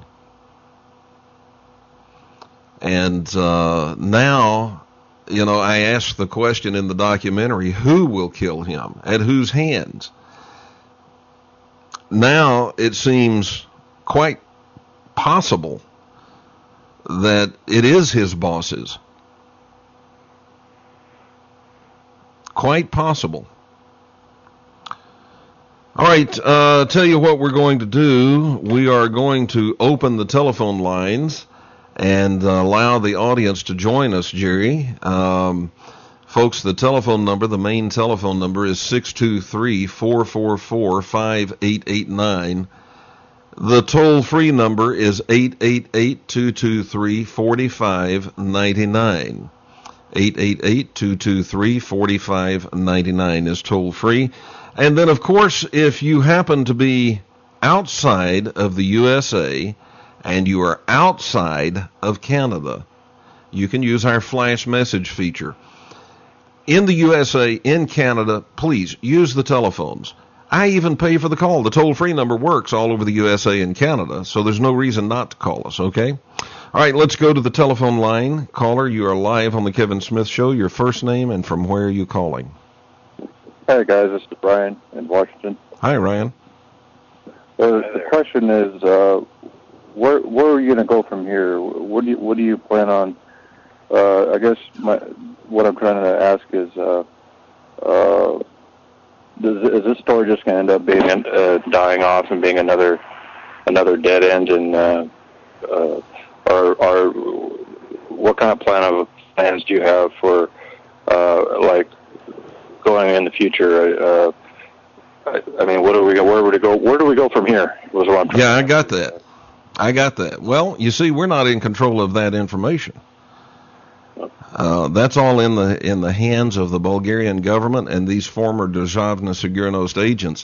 And uh, now, you know, I asked the question in the documentary, who will kill him? At whose hands? Now it seems quite possible that it is his bosses. Quite possible. All right, uh, tell you what we're going to do. We are going to open the telephone lines and uh, allow the audience to join us, Jerry. Um, folks, the telephone number, the main telephone number is six two three, four four four, five eight eight nine. The toll-free number is eight eight eight, two two three, four five nine nine. eight eight eight, two two three, four five nine nine is toll-free. And then, of course, if you happen to be outside of the U S A and you are outside of Canada, you can use our flash message feature. In the U S A, in Canada, please use the telephones. I even pay for the call. The toll-free number works all over the U S A and Canada, so there's no reason not to call us, okay? All right, let's go to the telephone line. Caller, you are live on the Kevin Smith Show. Your first name and from where are you calling? Hi, guys. This is Brian in Washington. Hi, Ryan. Uh, the question is, uh, where where are you going to go from here? What do you what do you plan on? Uh, I guess my what I'm trying to ask is, uh, uh, does, is this story just going to end up being uh, dying off and being another another dead end? And uh, uh, or, or what kind of plan of plans do you have for uh, like? going in the future? Uh, I, I mean, what do we go? Where would we go? Where do we go from here? Was what I'm trying yeah, I got that. I got that. Well, you see, we're not in control of that information. Uh, that's all in the in the hands of the Bulgarian government and these former Državna Sigurnost agents.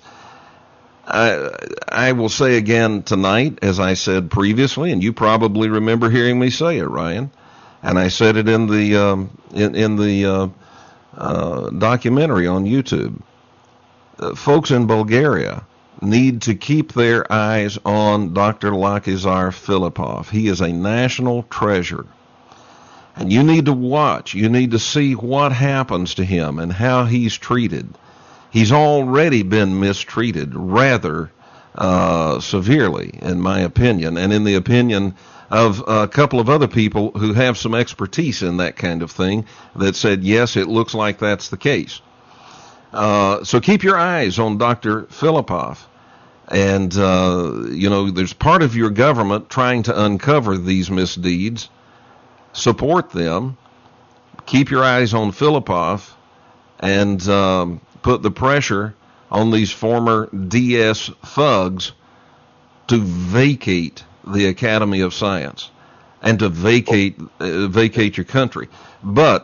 I I will say again tonight, as I said previously, and you probably remember hearing me say it, Ryan, and I said it in the um, in in the. Uh, Uh, documentary on YouTube. Uh, folks in Bulgaria need to keep their eyes on Doctor Lakizar Filipov. He is a national treasure. And you need to watch. You need to see what happens to him and how he's treated. He's already been mistreated rather uh, severely, in my opinion, and in the opinion of a couple of other people who have some expertise in that kind of thing that said, yes, it looks like that's the case. Uh, so keep your eyes on Doctor Filipov. And, uh, you know, there's part of your government trying to uncover these misdeeds. Support them. Keep your eyes on Filipov and um, put the pressure on these former D S thugs to vacate the Academy of Science and to vacate uh, vacate your country. But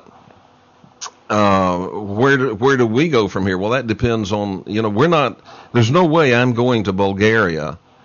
uh, where do, where do we go from here? Well, that depends on, you know, we're not, there's no way I'm going to Bulgaria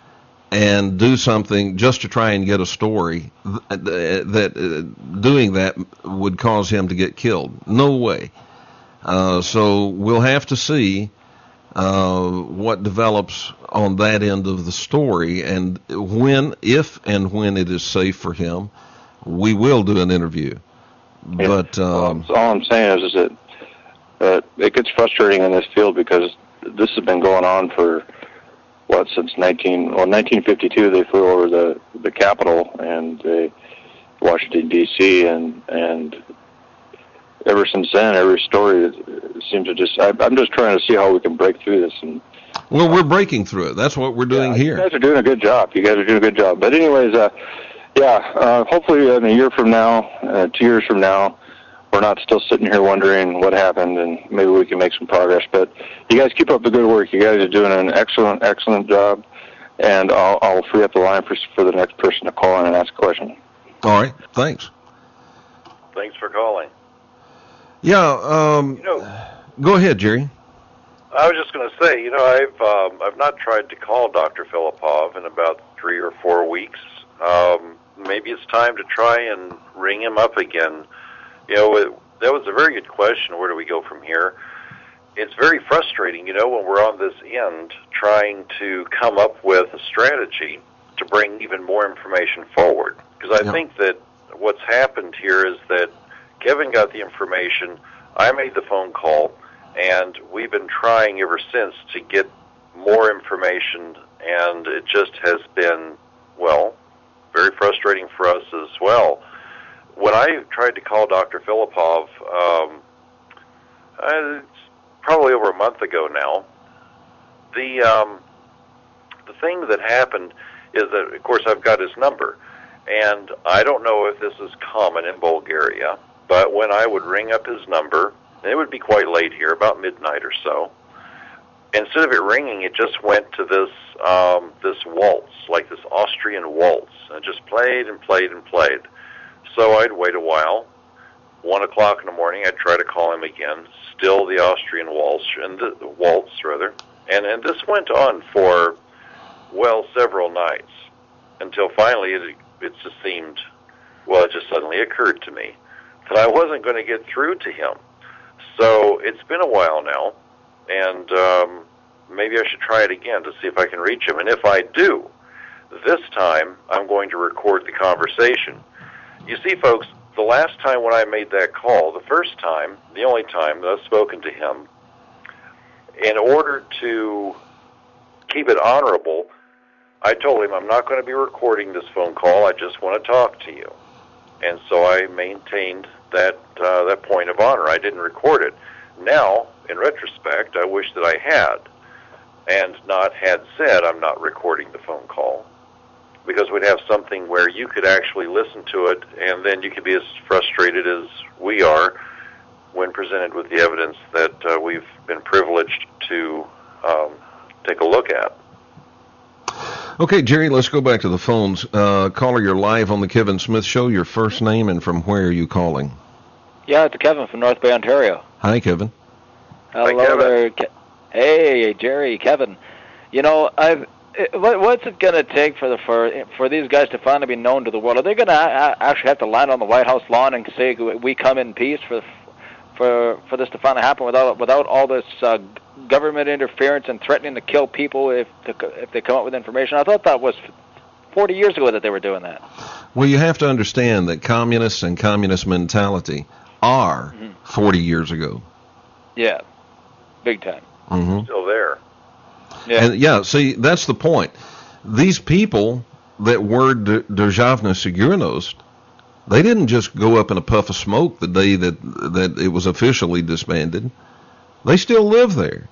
and do something just to try and get a story that, that uh, doing that would cause him to get killed. No way. Uh, so we'll have to see uh, what develops on that end of the story, and when, if and when it is safe for him, we will do an interview. Yeah. But um, well, all I'm saying is, is that uh, it gets frustrating in this field because this has been going on for what since nineteen well nineteen fifty-two. They flew over the the Capitol and they, Washington D C and and ever since then, every story seems to just. I, I'm just trying to see how we can break through this. And well, we're breaking through it. That's what we're doing yeah, here. You guys are doing a good job. You guys are doing a good job. But anyways, uh, yeah. Uh, hopefully, in a year from now, uh, two years from now, we're not still sitting here wondering what happened, and maybe we can make some progress. But you guys keep up the good work. You guys are doing an excellent, excellent job. And I'll, I'll free up the line for for the next person to call in and ask a question. All right. Thanks. Thanks for calling. Yeah. Um, You know, go ahead, Jerry. I was just going to say, you know, I've um, I've not tried to call Doctor Filipov in about three or four weeks. Um, maybe it's time to try and ring him up again. You know, it, that was a very good question. Where do we go from here? It's very frustrating, you know, when we're on this end trying to come up with a strategy to bring even more information forward. Because I Yeah. think that what's happened here is that Kevin got the information, I made the phone call, and we've been trying ever since to get more information, and it just has been, well, very frustrating for us as well. When I tried to call Doctor Filipov, um, uh, it's probably over a month ago now, the um, the thing that happened is that, of course, I've got his number, and I don't know if this is common in Bulgaria, but when I would ring up his number, and it would be quite late here, about midnight or so, instead of it ringing, it just went to this um, this waltz, like this Austrian waltz, and it just played and played and played. So I'd wait a while. One o'clock in the morning, I'd try to call him again. Still the Austrian waltz, and the, the waltz rather, and and this went on for well several nights until finally it it just seemed, well, it just suddenly occurred to me that I wasn't going to get through to him. So it's been a while now, and um, maybe I should try it again to see if I can reach him. And if I do, this time I'm going to record the conversation. You see, folks, the last time when I made that call, the first time, the only time that I've spoken to him, in order to keep it honorable, I told him I'm not going to be recording this phone call. I just want to talk to you. And so I maintained that uh, that point of honor. I didn't record it. Now, in retrospect, I wish that I had, and not had said I'm not recording the phone call, because we'd have something where you could actually listen to it, and then you could be as frustrated as we are when presented with the evidence that uh, we've been privileged to um, take a look at. Okay, Jerry, let's go back to the phones. Uh, caller, you're live on the Kevin Smith Show. Your first name and from where are you calling? Yeah, it's Kevin from North Bay, Ontario. Hi, Kevin. Hello Hi, Kevin. there. Ke- hey, Jerry, Kevin. You know, I've. What, what's it going to take for the for for these guys to finally be known to the world? Are they going to actually have to land on the White House lawn and say we come in peace for for for this to finally happen without without all this uh, government interference and threatening to kill people if if they come up with information? I thought that was forty years ago that they were doing that. Well, you have to understand that communists and communist mentality are mm-hmm. forty years ago. Yeah, big time. Mm-hmm. Still there. Yeah. And yeah, see, that's the point. These people that were Державна Сигурност, they didn't just go up in a puff of smoke the day that that it was officially disbanded. They still live there.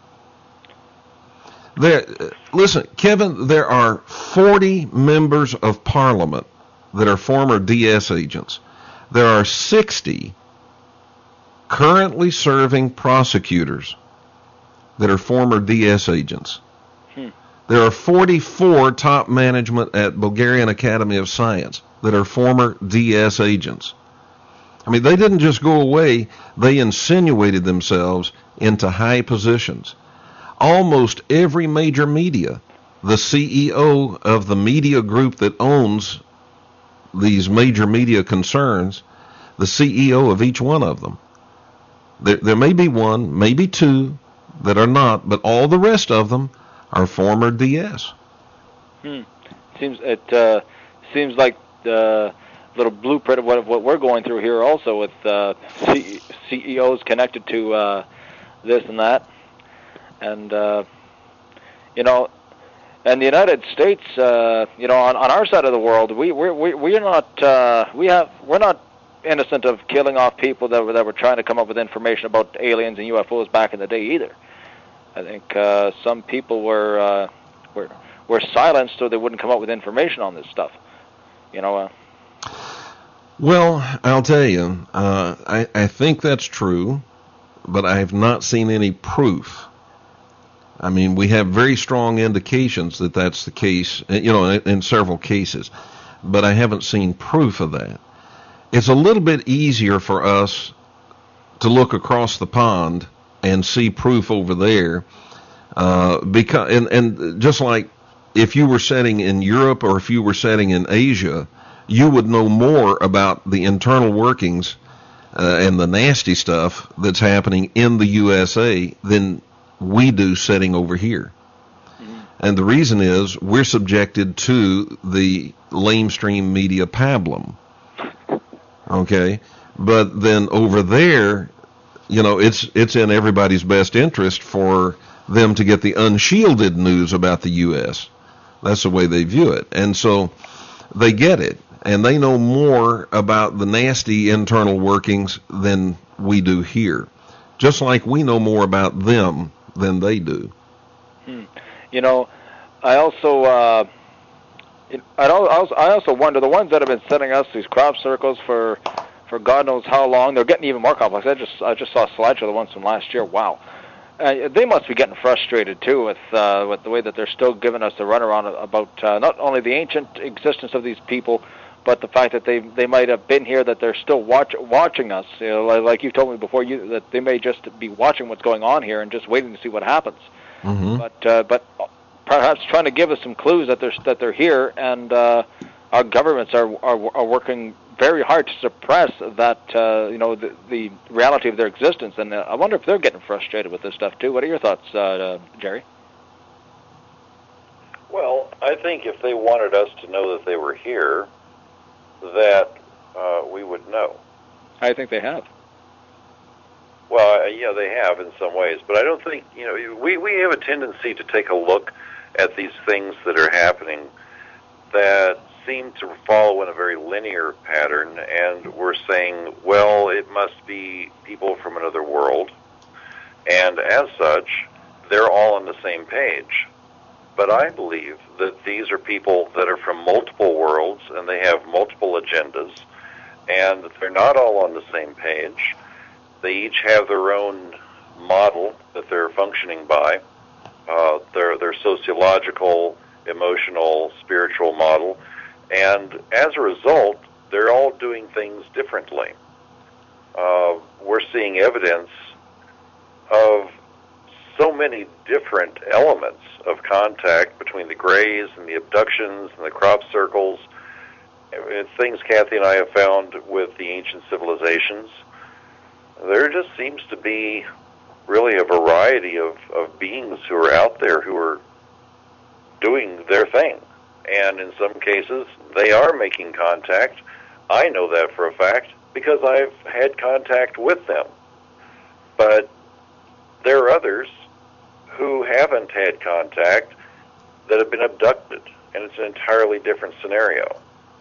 There, listen, Kevin, there are forty members of Parliament that are former D S agents. There are sixty currently serving prosecutors that are former D S agents. Hmm. There are forty-four top management at Bulgarian Academy of Science that are former D S agents. I mean, they didn't just go away, they insinuated themselves into high positions. Almost every major media the C E O of the media group that owns these major media concerns, the C E O of each one of them. There, there may be one, maybe two that are not, but all the rest of them are former D S. Hmm. Seems it uh, seems like the little blueprint of what, what we're going through here, also with uh, C- CEOs connected to uh, this and that, and uh, you know, and the United States, uh, you know, on, on our side of the world, we we we we're not uh, we have we're not innocent of killing off people that were that were trying to come up with information about aliens and U F Os back in the day either. I think uh, some people were uh, were were silenced so they wouldn't come up with information on this stuff. You know. Uh, well, I'll tell you, uh, I I think that's true, but I have not seen any proof. I mean, we have very strong indications that that's the case, you know, in, in several cases, but I haven't seen proof of that. It's a little bit easier for us to look across the pond and see proof over there, uh, because and, and just like if you were sitting in Europe or if you were sitting in Asia, you would know more about the internal workings uh, and the nasty stuff that's happening in the U S A than we do sitting over here. Mm-hmm. And the reason is we're subjected to the lamestream media pablum. Okay, but then over there, you know, it's it's in everybody's best interest for them to get the unshielded news about the U S. That's the way they view it. And so they get it, and they know more about the nasty internal workings than we do here, just like we know more about them than they do. Hmm. You know, I also, uh, I also, I also wonder, the ones that have been sending us these crop circles for, for God knows how long, they're getting even more complex. I just, I just saw a slideshow of the ones from last year. Wow, uh, they must be getting frustrated too with, uh, with the way that they're still giving us the runaround about uh, not only the ancient existence of these people, but the fact that they they might have been here, that they're still watch, watching us. You know, like you told me before, you that they may just be watching what's going on here and just waiting to see what happens. Mm-hmm. But uh, but perhaps trying to give us some clues that they're that they're here, and uh, our governments are, are are working very hard to suppress that uh, you know the, the reality of their existence. And uh, I wonder if they're getting frustrated with this stuff too. What are your thoughts, uh, uh, Jerry? Well, I think if they wanted us to know that they were here, that uh, we would know. I think they have. Well, uh, yeah, they have in some ways, but I don't think, you know, we, we have a tendency to take a look at these things that are happening that seem to follow in a very linear pattern, and we're saying, well, it must be people from another world, and as such, they're all on the same page. But I believe that these are people that are from multiple worlds, and they have multiple agendas, and they're not all on the same page. They each have their own model that they're functioning by, uh, their their sociological, emotional, spiritual model, and as a result, they're all doing things differently. Uh, we're seeing evidence of so many different elements of contact between the Greys and the abductions and the crop circles. It's things Kathy and I have found with the ancient civilizations. There just seems to be really a variety of, of beings who are out there who are doing their thing. And in some cases, they are making contact. I know that for a fact because I've had contact with them. But there are others who haven't had contact that have been abducted, and it's an entirely different scenario.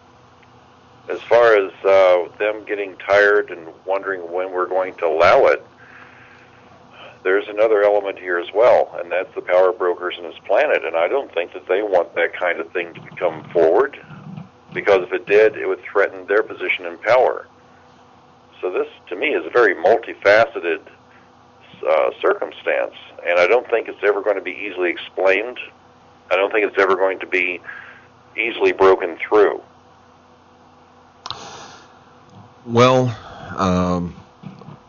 As far as uh, them getting tired and wondering when we're going to allow it, there's another element here as well, and that's the power brokers in this planet, and I don't think that they want that kind of thing to come forward, because if it did, it would threaten their position in power. So this, to me, is a very multifaceted uh, circumstance, and I don't think it's ever going to be easily explained. I don't think it's ever going to be easily broken through. Well, um,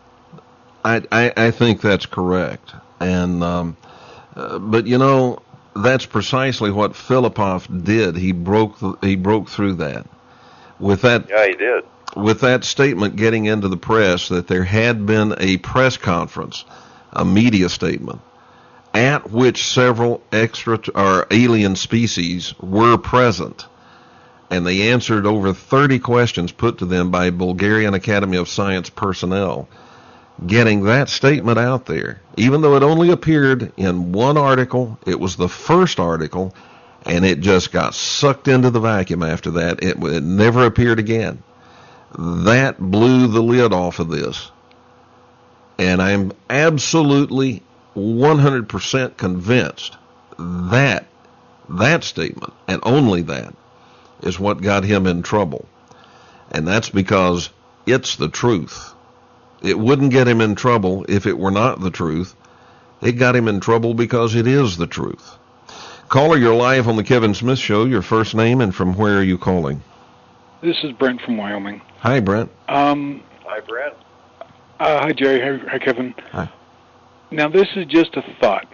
I, I I think that's correct, and um, uh, but you know, that's precisely what Filippov did. He broke the, he broke through that. With that, Yeah, he did. with that statement getting into the press that there had been a press conference, a media statement, at which several extra or alien species were present, and they answered over thirty questions put to them by Bulgarian Academy of Science personnel. Getting that statement out there, even though it only appeared in one article, it was the first article, and it just got sucked into the vacuum after that. It, it never appeared again. That blew the lid off of this. And I'm absolutely one hundred percent convinced that that statement, and only that, is what got him in trouble. And that's because it's the truth. It wouldn't get him in trouble if it were not the truth. It got him in trouble because it is the truth. Caller, you're live on the Kevin Smith Show. Your first name and from where are you calling? This is Brent from Wyoming. Hi, Brent. Um, Hi, Brent. uh, hi, Jerry. Hi, hi, Kevin. Hi. Now, this is just a thought.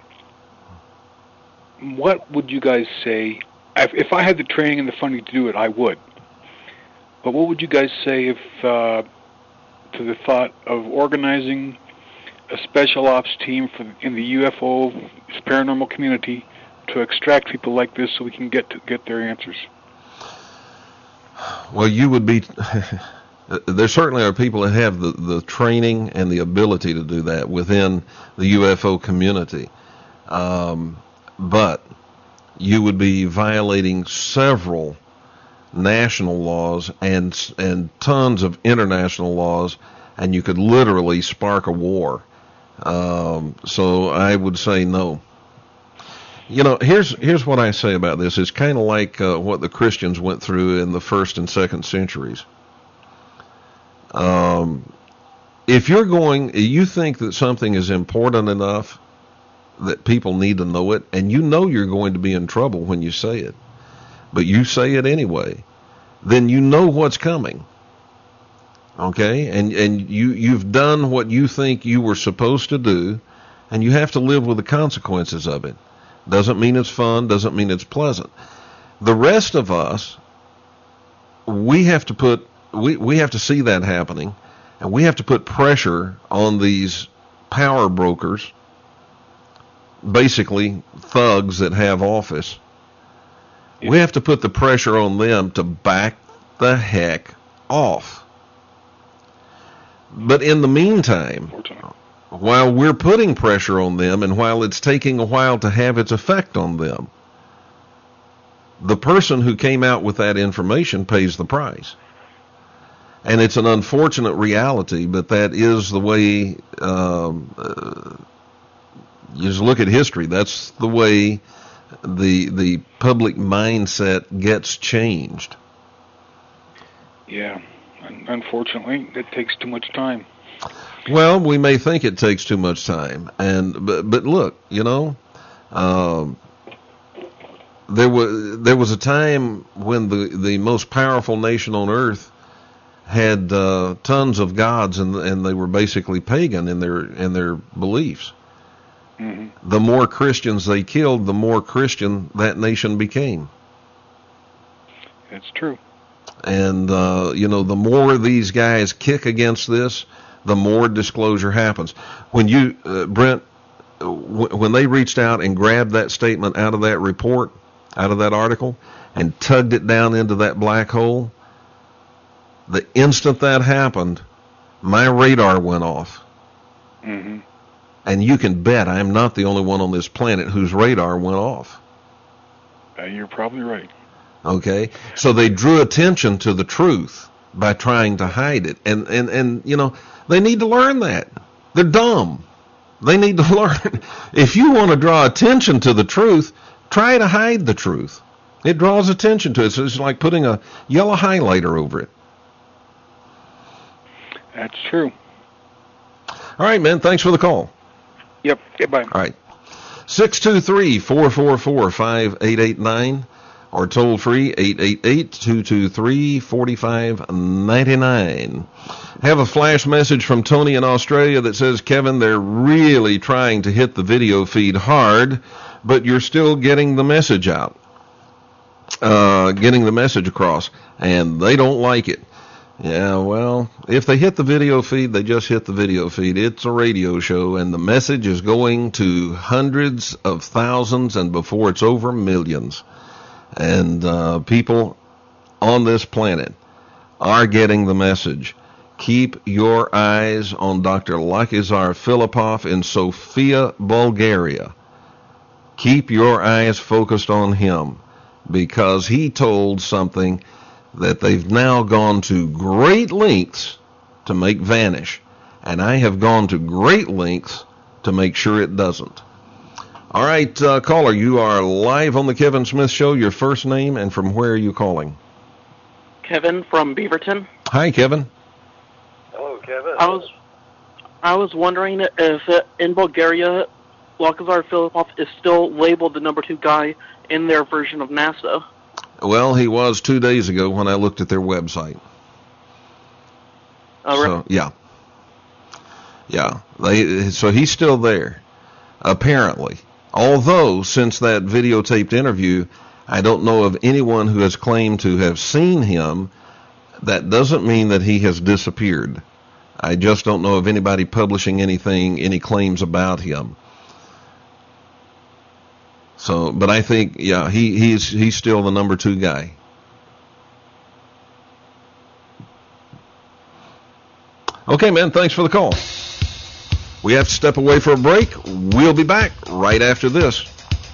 What would you guys say? If, if I had the training and the funding to do it, I would. But what would you guys say if, uh, to the thought of organizing a special ops team for in the U F O paranormal community to extract people like this so we can get to get their answers? Well, you would be... There certainly are people that have the, the training and the ability to do that within the U F O community. Um, but you would be violating several national laws and and tons of international laws, and you could literally spark a war. Um, so I would say no. You know, here's here's what I say about this. It's kind of like uh, what the Christians went through in the first and second centuries. Um, if you're going, you think that something is important enough that people need to know it, and you know you're going to be in trouble when you say it, but you say it anyway, then you know what's coming. Okay? And and you, you've done what you think you were supposed to do, and you have to live with the consequences of it. Doesn't mean it's fun, doesn't mean it's pleasant. The rest of us, we have to put we, we have to see that happening, and we have to put pressure on these power brokers, basically thugs that have office. We have to put the pressure on them to back the heck off. But in the meantime, while we're putting pressure on them and while it's taking a while to have its effect on them, the person who came out with that information pays the price. And it's an unfortunate reality, but that is the way, um, uh, you just look at history, that's the way the the public mindset gets changed. Yeah, unfortunately, it takes too much time. Well, we may think it takes too much time, and but but look, you know, um, there was there was a time when the the most powerful nation on earth had uh, tons of gods, and and they were basically pagan in their in their beliefs. Mm-hmm. The more Christians they killed, the more Christian that nation became. That's true. And, uh, you know, the more these guys kick against this, the more disclosure happens. When you, uh, Brent, w- when they reached out and grabbed that statement out of that report, out of that article, and tugged it down into that black hole, the instant that happened, my radar went off. Mm-hmm. And you can bet I'm not the only one on this planet whose radar went off. Uh, you're probably right. Okay? So they drew attention to the truth by trying to hide it. And, and, and you know, they need to learn that. They're dumb. They need to learn. If you want to draw attention to the truth, try to hide the truth. It draws attention to it. So it's like putting a yellow highlighter over it. That's true. All right, man. Thanks for the call. Yep. Goodbye. All right. six two three, four four four, five eight eight nine or toll free eight eight eight, two two three, four five nine nine. Have a flash message from Tony in Australia that says, Kevin, they're really trying to hit the video feed hard but you're still getting the message out, uh, getting the message across, and they don't like it. Yeah, well, if they hit the video feed, they just hit the video feed. It's a radio show, and the message is going to hundreds of thousands, and before it's over, millions. And uh, people on this planet are getting the message. Keep your eyes on Doctor Lakizar Filipov in Sofia, Bulgaria. Keep your eyes focused on him, because he told something that they've now gone to great lengths to make vanish. And I have gone to great lengths to make sure it doesn't. All right, uh, caller, you are live on the Kevin Smith Show. Your first name and from where are you calling? Kevin from Beaverton. Hi, Kevin. Hello, Kevin. I was I was wondering if uh, in Bulgaria, Lakizar Filipov is still labeled the number two guy in their version of NASA. Well, he was two days ago when I looked at their website. Oh, really? So, yeah. Yeah. They, so he's still there, apparently. Although, since that videotaped interview, I don't know of anyone who has claimed to have seen him. That doesn't mean that he has disappeared. I just don't know of anybody publishing anything, any claims about him. So, but I think, yeah, he, he's he's still the number two guy. Okay, man, thanks for the call. We have to step away for a break. We'll be back right after this.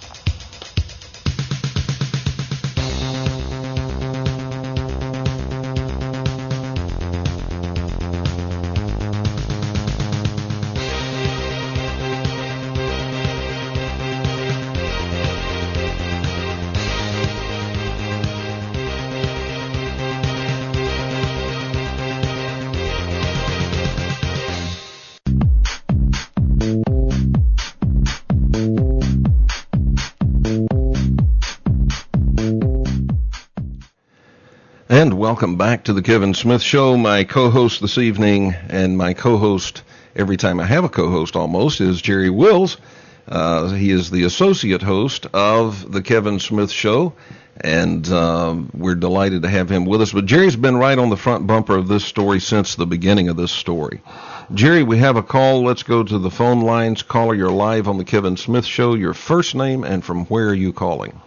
And welcome back to the Kevin Smith Show. My co-host this evening, and my co-host every time I have a co-host almost, is Jerry Wills. Uh, he is the associate host of the Kevin Smith Show, and um, we're delighted to have him with us. But Jerry's been right on the front bumper of this story since the beginning of this story. Jerry, we have a call. Let's go to the phone lines. Caller, you're live on the Kevin Smith Show. Your first name and from where are you calling?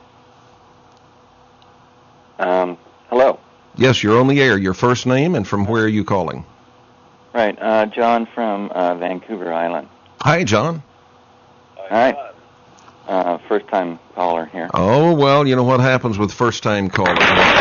Um, hello. Yes, you're on the air. Your first name and from where are you calling? Right, uh, John from uh, Vancouver Island. Hi, John. Hi. Uh, first-time caller here. Oh, well, you know what happens with first-time callers.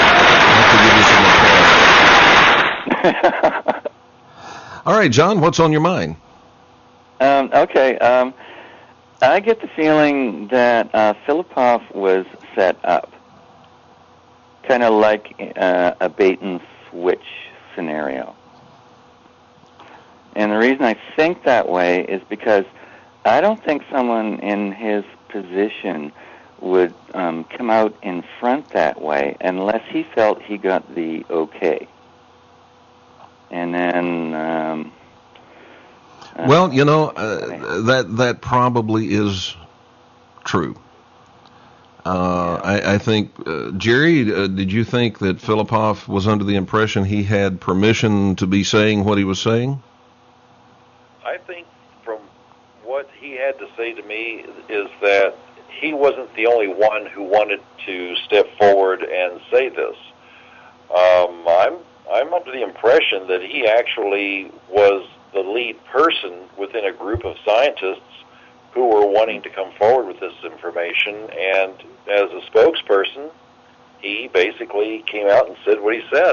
I have to give you some applause. All right, John, what's on your mind? Um, okay, um, I get the feeling that uh, Filipov was set up. Kind of like uh, a bait-and-switch scenario. And the reason I think that way is because I don't think someone in his position would um, come out in front that way unless he felt he got the okay. And then... Um, uh, well, you know, uh, that that probably is true. Uh, I, I think, uh, Jerry, uh, did you think that Filipov was under the impression he had permission to be saying what he was saying? I think from what he had to say to me is that he wasn't the only one who wanted to step forward and say this. Um, I'm I'm under the impression that he actually was the lead person within a group of scientists who were wanting to come forward with this information, and as a spokesperson, he basically came out and said what he said.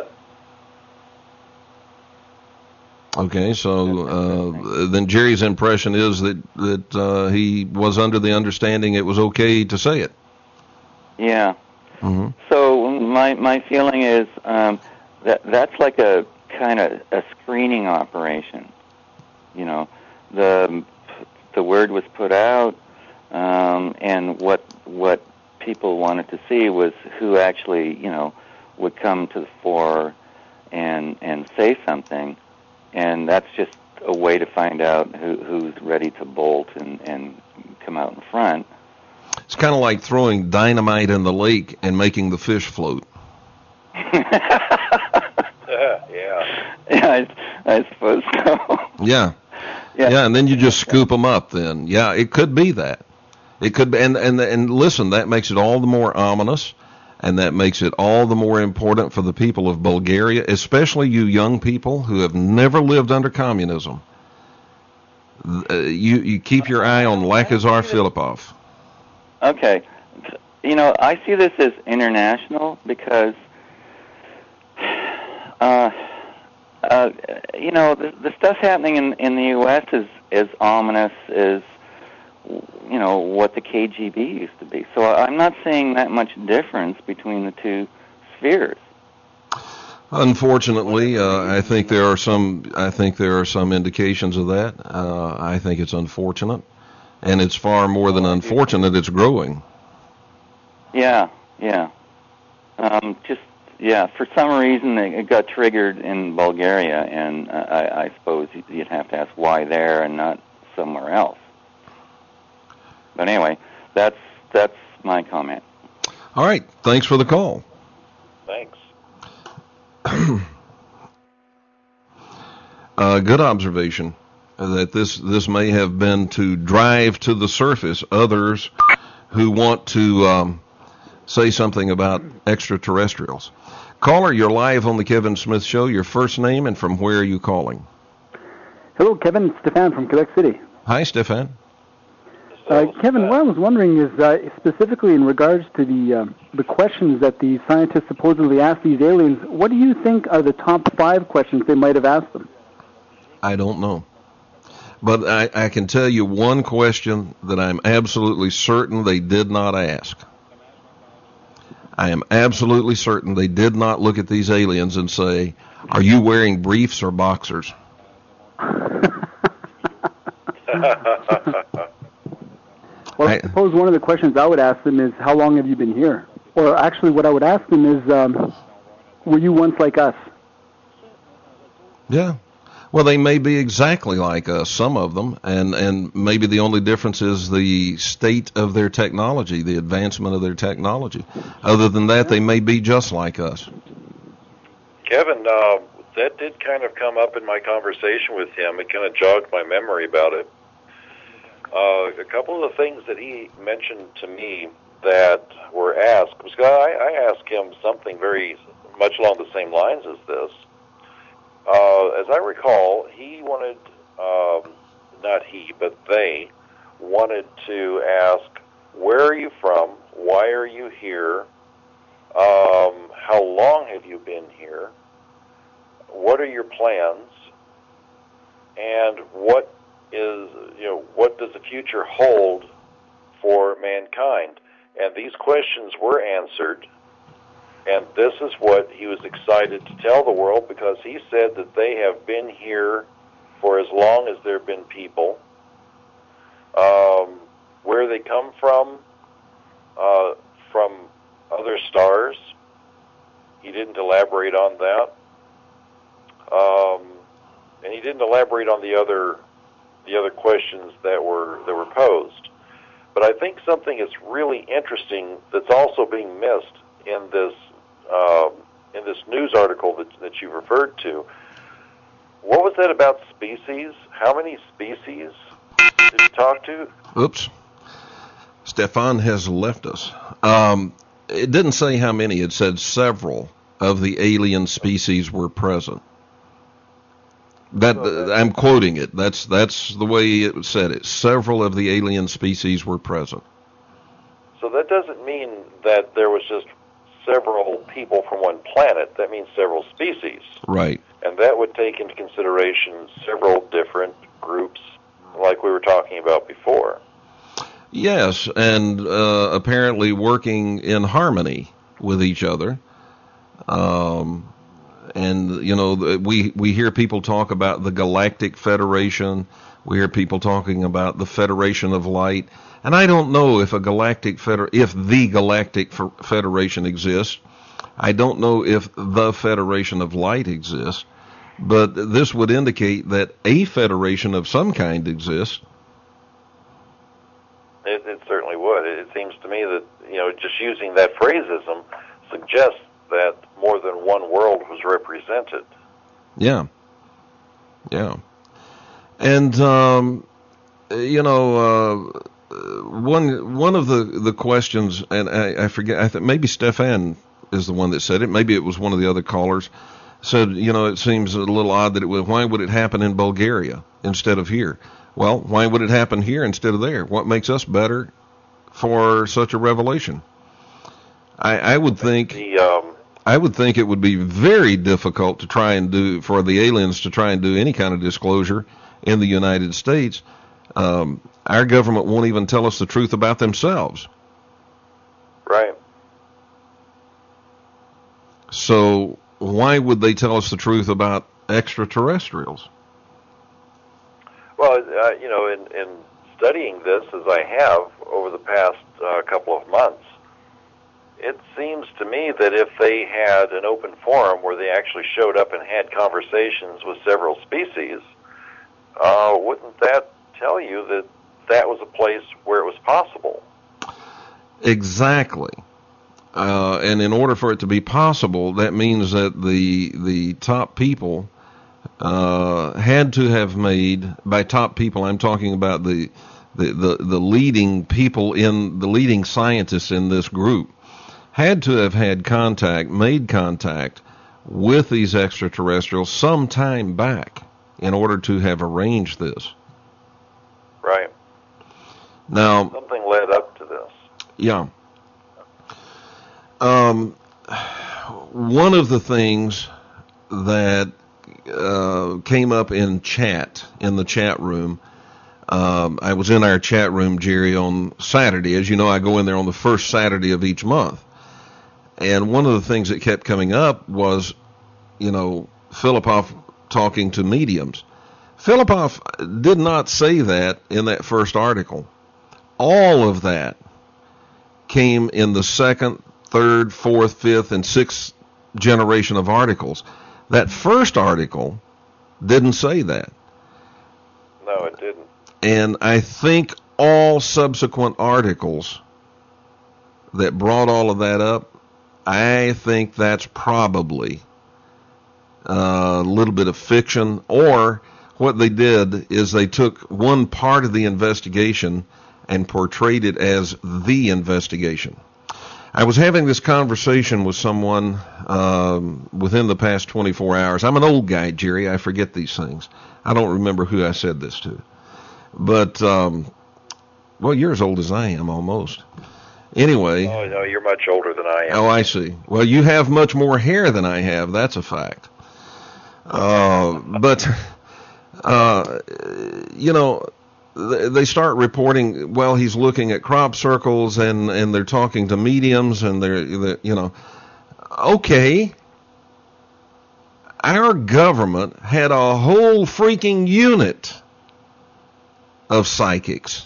Okay, so uh, then Jerry's impression is that that uh, he was under the understanding it was okay to say it. Yeah. Mm-hmm. So my my feeling is um, that that's like a kind of a screening operation. You know, the the word was put out, um, and what what people wanted to see was who actually, you know, would come to the fore and and say something. And that's just a way to find out who, who's ready to bolt and, and come out in front. It's kind of like throwing dynamite in the lake and making the fish float. yeah. Yeah, I, I suppose so. Yeah. yeah. Yeah, and then you just scoop them up then. Yeah, it could be that. It could be, and, and, and listen, that makes it all the more ominous, and that makes it all the more important for the people of Bulgaria, especially you young people who have never lived under communism. Uh, you, you keep your eye on Lakazar Filipov. Okay. You know, I see this as international because, uh, uh, you know, the, the stuff happening in, in the U S is as ominous as, you know, what the K G B used to be. So I'm not seeing that much difference between the two spheres. Unfortunately, uh, I think there are some. I think there are some indications of that. Uh, I think it's unfortunate, and it's far more than unfortunate. It's growing. Yeah, yeah. Um, just yeah. For some reason, it got triggered in Bulgaria, and uh, I, I suppose you'd have to ask why there and not somewhere else. But anyway, that's that's my comment. All right. Thanks for the call. Thanks. uh, good observation that this this may have been to drive to the surface others who want to um, say something about extraterrestrials. Caller, you're live on the Kevin Smith Show. Your first name and from where are you calling? Hello, Kevin. It's Stefan from Quebec City. Hi, Stefan. Uh, Kevin, what I was wondering is uh, specifically in regards to the uh, the questions that the scientists supposedly asked these aliens, what do you think are the top five questions they might have asked them? I don't know. But I, I can tell you one question that I'm absolutely certain they did not ask. I am absolutely certain they did not look at these aliens and say, are you wearing briefs or boxers? Well, I suppose one of the questions I would ask them is, how long have you been here? Or actually what I would ask them is, um, were you once like us? Yeah. Well, they may be exactly like us, some of them, and, and maybe the only difference is the state of their technology, the advancement of their technology. Other than that, they may be just like us. Kevin, uh, that did kind of come up in my conversation with him. It kind of jogged my memory about it. Uh, a couple of the things that he mentioned to me that were asked, was I, I asked him something very much along the same lines as this. Uh, as I recall, he wanted, um, not he, but they wanted to ask, where are you from? Why are you here? Um, how long have you been here? What are your plans? And what is, you know, what does the future hold for mankind? And these questions were answered, and this is what he was excited to tell the world, because he said that they have been here for as long as there have been people. Um, where they come from, uh, from other stars. He didn't elaborate on that. Um, and he didn't elaborate on the other the other questions that were that were posed. But I think something that's really interesting that's also being missed in this um, in this news article that that you referred to. What was that about species? How many species did you talk to? Oops. Stefan has left us. Um, it didn't say how many. It said several of the alien species were present. That uh, I'm quoting it. That's that's the way it said it. Several of the alien species were present. So that doesn't mean that there was just several people from one planet. That means several species. Right. And that would take into consideration several different groups, like we were talking about before. Yes, and uh, apparently working in harmony with each other. Um, and, you know, we we hear people talk about the Galactic Federation. We hear people talking about the Federation of Light. And I don't know if a galactic feder- if the Galactic Federation exists. I don't know if the Federation of Light exists. But this would indicate that a federation of some kind exists. It, it certainly would. It seems to me that, you know, just using that phraseism suggests that more than one world was represented. Yeah. Yeah. And, um, you know, uh, one one of the, the questions, and I, I forget, I think maybe Stefan is the one that said it, maybe it was one of the other callers, said, you know, it seems a little odd that it would, why would it happen in Bulgaria instead of here? Well, why would it happen here instead of there? What makes us better for such a revelation? I, I would think... The, um, I would think it would be very difficult to try and do, for the aliens to try and do any kind of disclosure in the United States. Um, our government won't even tell us the truth about themselves. Right. So why would they tell us the truth about extraterrestrials? Well, uh, you know, in, in studying this, as I have over the past uh, couple of months, it seems to me that if they had an open forum where they actually showed up and had conversations with several species, uh, wouldn't that tell you that that was a place where it was possible? Exactly. Uh, and in order for it to be possible, that means that the the top people uh, had to have made, by top people, I'm talking about the, the, the, the leading people in, the leading scientists in this group, had to have had contact, made contact with these extraterrestrials some time back in order to have arranged this. Right. Now, something led up to this. Yeah. Um, one of the things that uh, came up in chat, in the chat room, um, I was in our chat room, Jerry, on Saturday. As you know, I go in there on the first Saturday of each month. And one of the things that kept coming up was, you know, Filippov talking to mediums. Filippov did not say that in that first article. All of that came in the second, third, fourth, fifth, and sixth generation of articles. That first article didn't say that. No, it didn't. And I think all subsequent articles that brought all of that up, I think that's probably a little bit of fiction, or what they did is they took one part of the investigation and portrayed it as the investigation. I was having this conversation with someone um, within the past twenty-four hours. I'm an old guy, Jerry. I forget these things. I don't remember who I said this to. But, um, well, you're as old as I am almost. Anyway. Oh, no, you're much older than I am. Oh, I see. Well, you have much more hair than I have. That's a fact. Uh, but, uh, you know, they start reporting, well, he's looking at crop circles and, and they're talking to mediums and they're, they're, you know, okay. Our government had a whole freaking unit of psychics.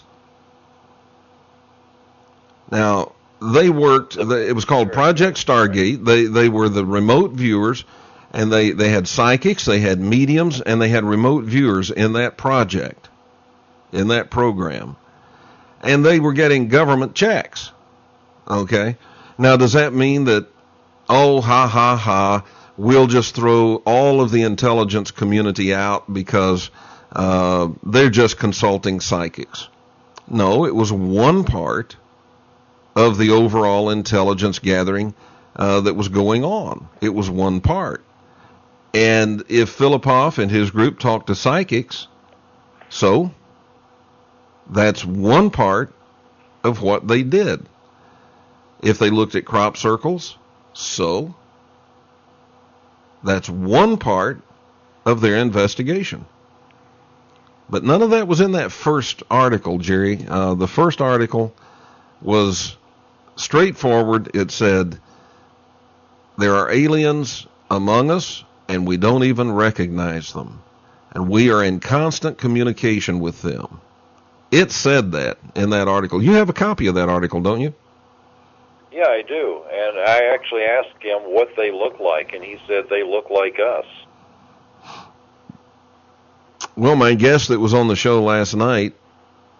Now, they worked, it was called Project Stargate. They they were the remote viewers, and they, they had psychics, they had mediums, and they had remote viewers in that project, in that program. And they were getting government checks. Okay? Now, does that mean that, oh, ha, ha, ha, we'll just throw all of the intelligence community out because uh, they're just consulting psychics? No, it was one part of the overall intelligence gathering uh, that was going on. It was one part. And if Filippov and his group talked to psychics, so that's one part of what they did. If they looked at crop circles, so that's one part of their investigation. But none of that was in that first article, Jerry. Uh, the first article was straightforward. It said, there are aliens among us, and we don't even recognize them. And we are in constant communication with them. It said that in that article. You have a copy of that article, don't you? Yeah, I do. And I actually asked him what they look like, and he said they look like us. Well, my guest that was on the show last night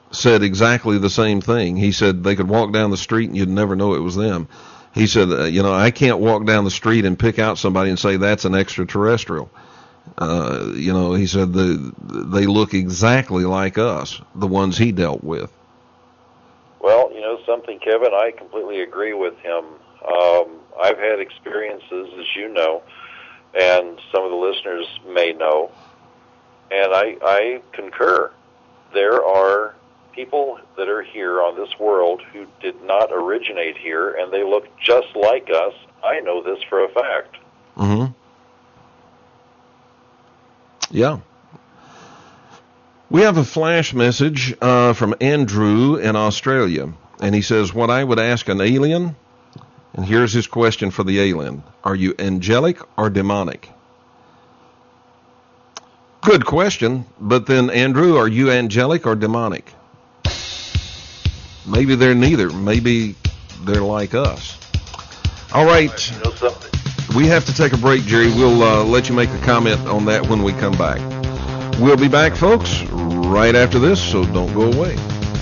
said exactly the same thing. He said they could walk down the street and you'd never know it was them. He said, uh, you know, I can't walk down the street and pick out somebody and say that's an extraterrestrial. Uh, you know, he said the, they look exactly like us, the ones he dealt with. Well, you know something, Kevin, I completely agree with him. Um, I've had experiences, as you know, and some of the listeners may know, and I, I concur. There are people that are here on this world who did not originate here, and they look just like us. I know this for a fact. Mm-hmm. Yeah. We have a flash message uh, from Andrew in Australia, and he says, what I would ask an alien, and here's his question for the alien, are you angelic or demonic? Good question, but then, Andrew, are you angelic or demonic? Maybe they're neither. Maybe they're like us. All right. You know something? We have to take a break, Jerry. We'll uh, let you make a comment on that when we come back. We'll be back, folks, right after this, so don't go away.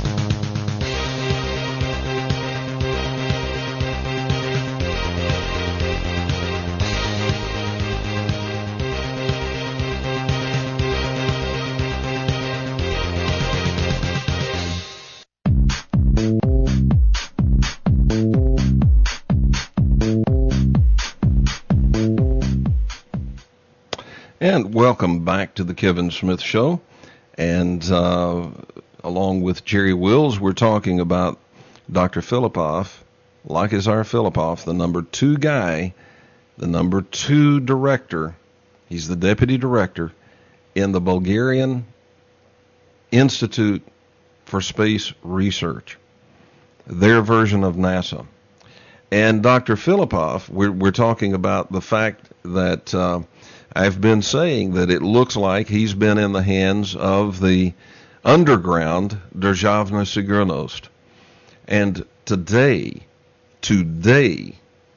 And welcome back to the Kevin Smith Show. And uh, along with Jerry Wills, we're talking about Doctor Filippov, Lakizar Filippov, the number two guy, the number two director. He's the deputy director in the Bulgarian Institute for Space Research, their version of NASA. And Doctor Filippov, we're, we're talking about the fact that uh, I've been saying that it looks like he's been in the hands of the underground Državna Sigurnost. And today, today,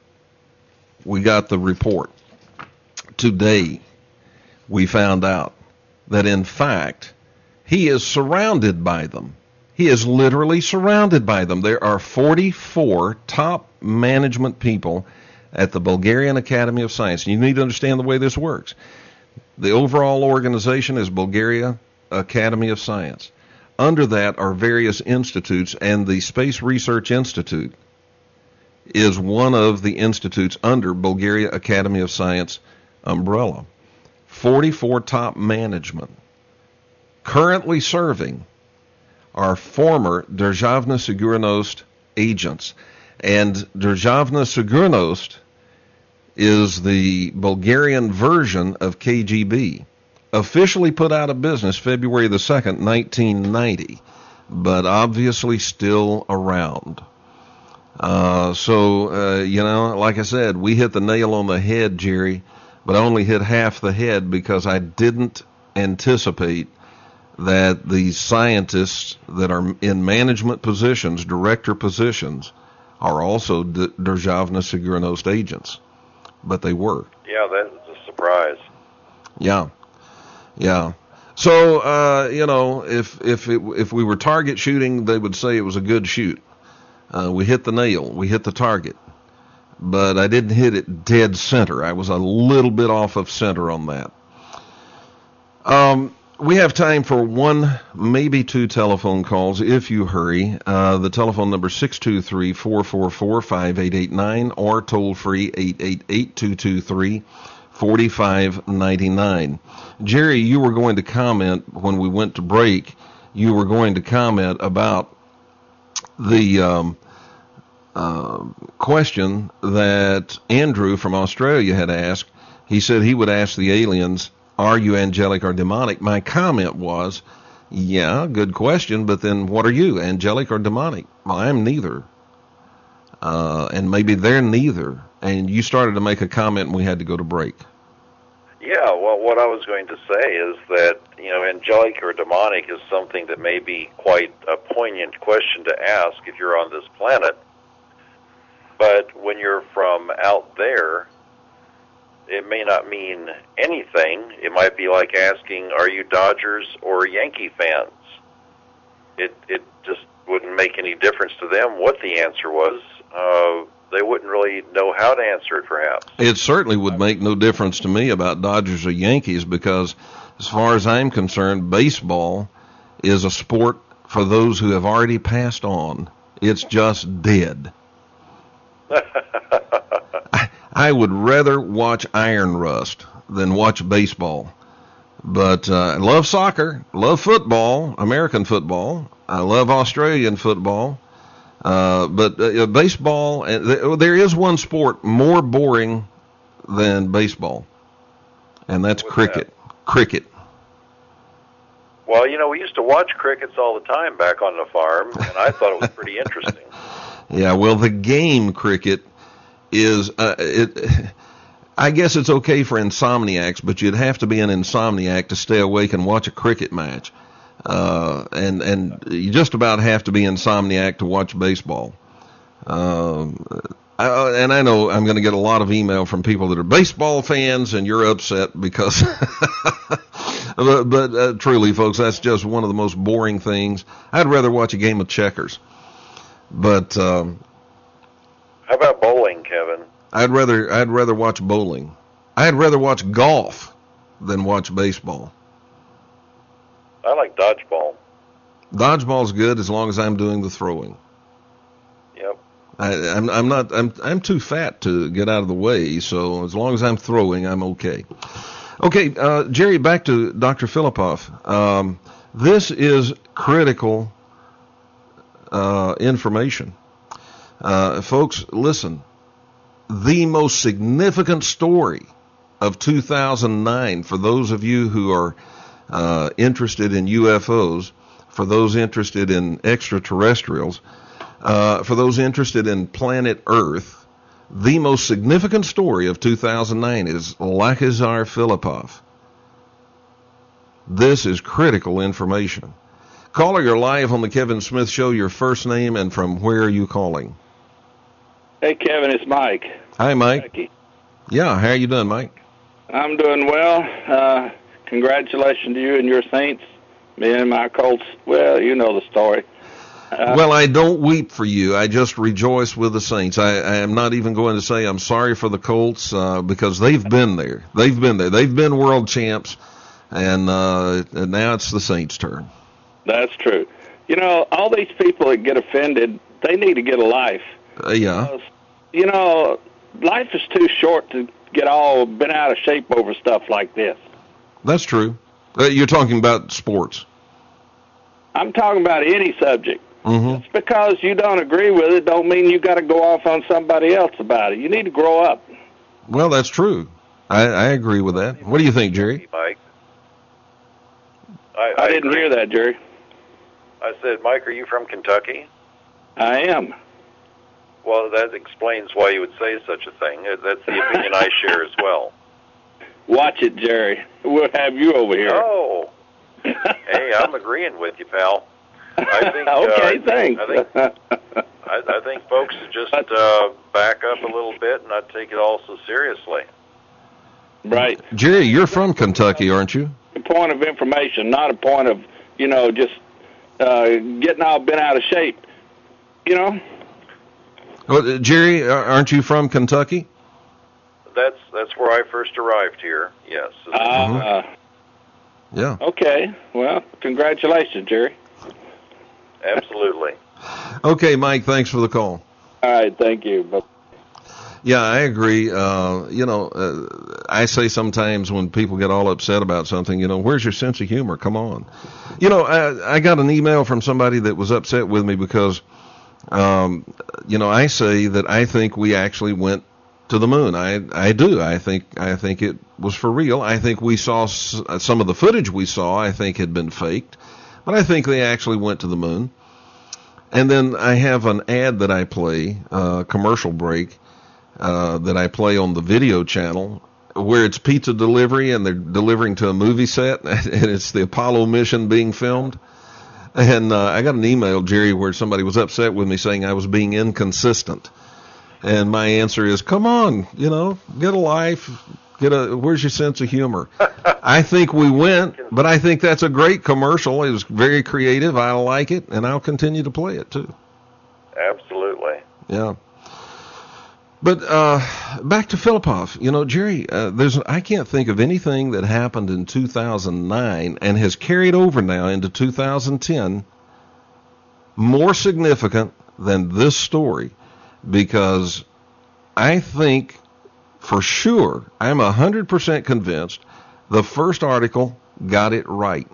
we got the report. Today, we found out that, in fact, he is surrounded by them. He is literally surrounded by them. There are forty-four top management people at the Bulgarian Academy of Science. And you need to understand the way this works. The overall organization is Bulgaria Academy of Science. Under that are various institutes, and the Space Research Institute is one of the institutes under Bulgaria Academy of Science umbrella. forty-four top management currently serving are former Državna Sigurnost agents. And Državna Sigurnost is the Bulgarian version of K G B, officially put out of business February the second, nineteen ninety, but obviously still around. Uh, so, uh, you know, like I said, we hit the nail on the head, Jerry, but I only hit half the head because I didn't anticipate that these scientists that are in management positions, director positions, are also D- Državna Sigurnost agents. But they were. Yeah, that was a surprise. Yeah, yeah. So, uh, you know, if if it, if we were target shooting, they would say it was a good shoot. Uh, we hit the nail. We hit the target. But I didn't hit it dead center. I was a little bit off of center on that. Um, we have time for one, maybe two telephone calls if you hurry. Uh, the telephone number is six two three, four four four, five eight eight nine or toll free eight eight eight, two two three, four five nine nine. Jerry, you were going to comment when we went to break. You were going to comment about the um, uh, question that Andrew from Australia had asked. He said he would ask the aliens, are you angelic or demonic? My comment was, yeah, good question, but then what are you, angelic or demonic? Well, I'm neither. Uh, and maybe they're neither. And you started to make a comment and we had to go to break. Yeah, well, what I was going to say is that, you know, angelic or demonic is something that may be quite a poignant question to ask if you're on this planet. But when you're from out there, it may not mean anything. It might be like asking, are you Dodgers or Yankee fans? it it just wouldn't make any difference to them what the answer was. Uh, they wouldn't really know how to answer it, perhaps. It certainly would make no difference to me about Dodgers or Yankees, because as far as I'm concerned, baseball is a sport for those who have already passed on. It's just dead. I, I would rather watch Iron Rust than watch baseball. But uh, I love soccer, love football, American football. I love Australian football. Uh, but uh, baseball, uh, th- there is one sport more boring than baseball, and that's What's cricket. That? Cricket. Well, you know, we used to watch crickets all the time back on the farm, and I thought it was pretty interesting. Yeah, well, the game cricket is, uh, it. I guess it's okay for insomniacs, but you'd have to be an insomniac to stay awake and watch a cricket match. Uh, and, and you just about have to be insomniac to watch baseball. Um, I, and I know I'm going to get a lot of email from people that are baseball fans, and you're upset because, but, but uh, truly, folks, that's just one of the most boring things. I'd rather watch a game of checkers. But um, how about bowling, Kevin? I'd rather I'd rather watch bowling. I'd rather watch golf than watch baseball. I like dodgeball. Dodgeball's good as long as I'm doing the throwing. Yep. I, I'm I'm not I'm I'm too fat to get out of the way, so as long as I'm throwing, I'm okay. Okay, uh, Jerry, back to Doctor Filipoff. Um, this is critical uh, information, uh, folks. Listen, the most significant story of two thousand nine for those of you who are Uh, interested in U F Os, for those interested in extraterrestrials, uh, for those interested in planet Earth, the most significant story of two thousand nine is Lakizar Filipoff. This is critical information. Caller, you're live on the Kevin Smith Show. Your first name and from where are you calling? Hey, Kevin, it's Mike. Hi, Mike. Becky. Yeah, how are you doing, Mike? I'm doing well. Uh, Congratulations to you and your Saints. Me and my Colts, well, you know the story. Uh, well, I don't weep for you. I just rejoice with the Saints. I, I am not even going to say I'm sorry for the Colts uh, because they've been there. They've been there. They've been world champs, and, uh, and now it's the Saints' turn. That's true. You know, all these people that get offended, they need to get a life. Uh, yeah. Because, you know, life is too short to get all bent out of shape over stuff like this. That's true. Uh, you're talking about sports. I'm talking about any subject. Mm-hmm. Just because you don't agree with it don't mean you got to go off on somebody else about it. You need to grow up. Well, that's true. I, I agree with that. What do you think, Jerry? Mike? I, I, I didn't agree. hear that, Jerry. I said, Mike, are you from Kentucky? I am. Well, that explains why you would say such a thing. That's the opinion I share as well. Watch it, Jerry. We'll have you over here. Oh. Hey, I'm agreeing with you, pal. I think, okay, uh, thanks. I think, I, I think folks should just uh, back up a little bit and not take it all so seriously. Right. Jerry, you're from Kentucky, aren't you? A point of information, not a point of, you know, just uh, getting all bent out of shape. You know? Well, Jerry, aren't you from Kentucky? That's that's where I first arrived here. Yes. Uh, mm-hmm. Yeah. Okay. Well, congratulations, Jerry. Absolutely. Okay, Mike. Thanks for the call. All right. Thank you. Bye. Yeah, I agree. Uh, you know, uh, I say sometimes when people get all upset about something, you know, where's your sense of humor? Come on. You know, I, I got an email from somebody that was upset with me because, um, you know, I say that I think we actually went to the moon. I I do. I think I think it was for real. I think we saw s- some of the footage we saw. I think had been faked, but I think they actually went to the moon. And then I have an ad that I play, a uh, commercial break uh, that I play on the video channel, where it's pizza delivery and they're delivering to a movie set, and it's the Apollo mission being filmed. And uh, I got an email, Jerry, where somebody was upset with me saying I was being inconsistent. And my answer is, come on, you know, get a life, Get a. Where's your sense of humor? I think we went, but I think that's a great commercial. It was very creative. I like it, and I'll continue to play it too. Absolutely. Yeah. But uh, back to Filipov. You know, Jerry, uh, there's I can't think of anything that happened in two thousand nine and has carried over now into two thousand ten more significant than this story, because I think for sure, I'm one hundred percent convinced the first article got it right.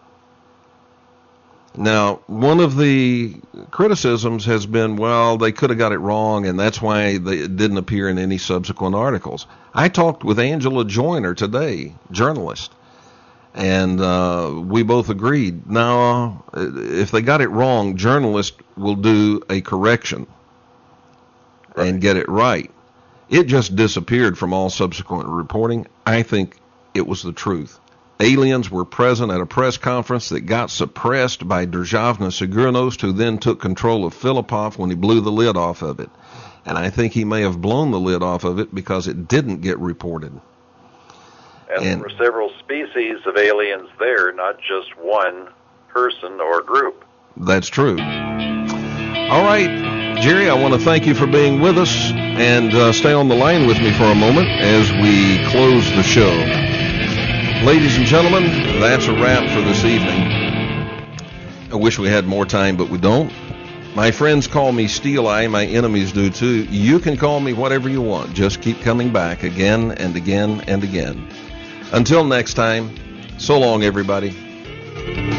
Now, one of the criticisms has been, well, they could have got it wrong, and that's why they, it didn't appear in any subsequent articles. I talked with Angela Joyner today, journalist, and uh, we both agreed, no, if they got it wrong, journalists will do a correction right. and get it right. It just disappeared from all subsequent reporting. I think it was the truth. Aliens were present at a press conference that got suppressed by Državna Sigurnost, who then took control of Filipov when he blew the lid off of it. And I think he may have blown the lid off of it because it didn't get reported. And, and there were several species of aliens there, not just one person or group. That's true. All right, Jerry, I want to thank you for being with us, and uh, stay on the line with me for a moment as we close the show. Ladies and gentlemen, that's a wrap for this evening. I wish we had more time, but we don't. My friends call me Steel Eye. My enemies do too. You can call me whatever you want. Just keep coming back again and again and again. Until next time, so long, everybody.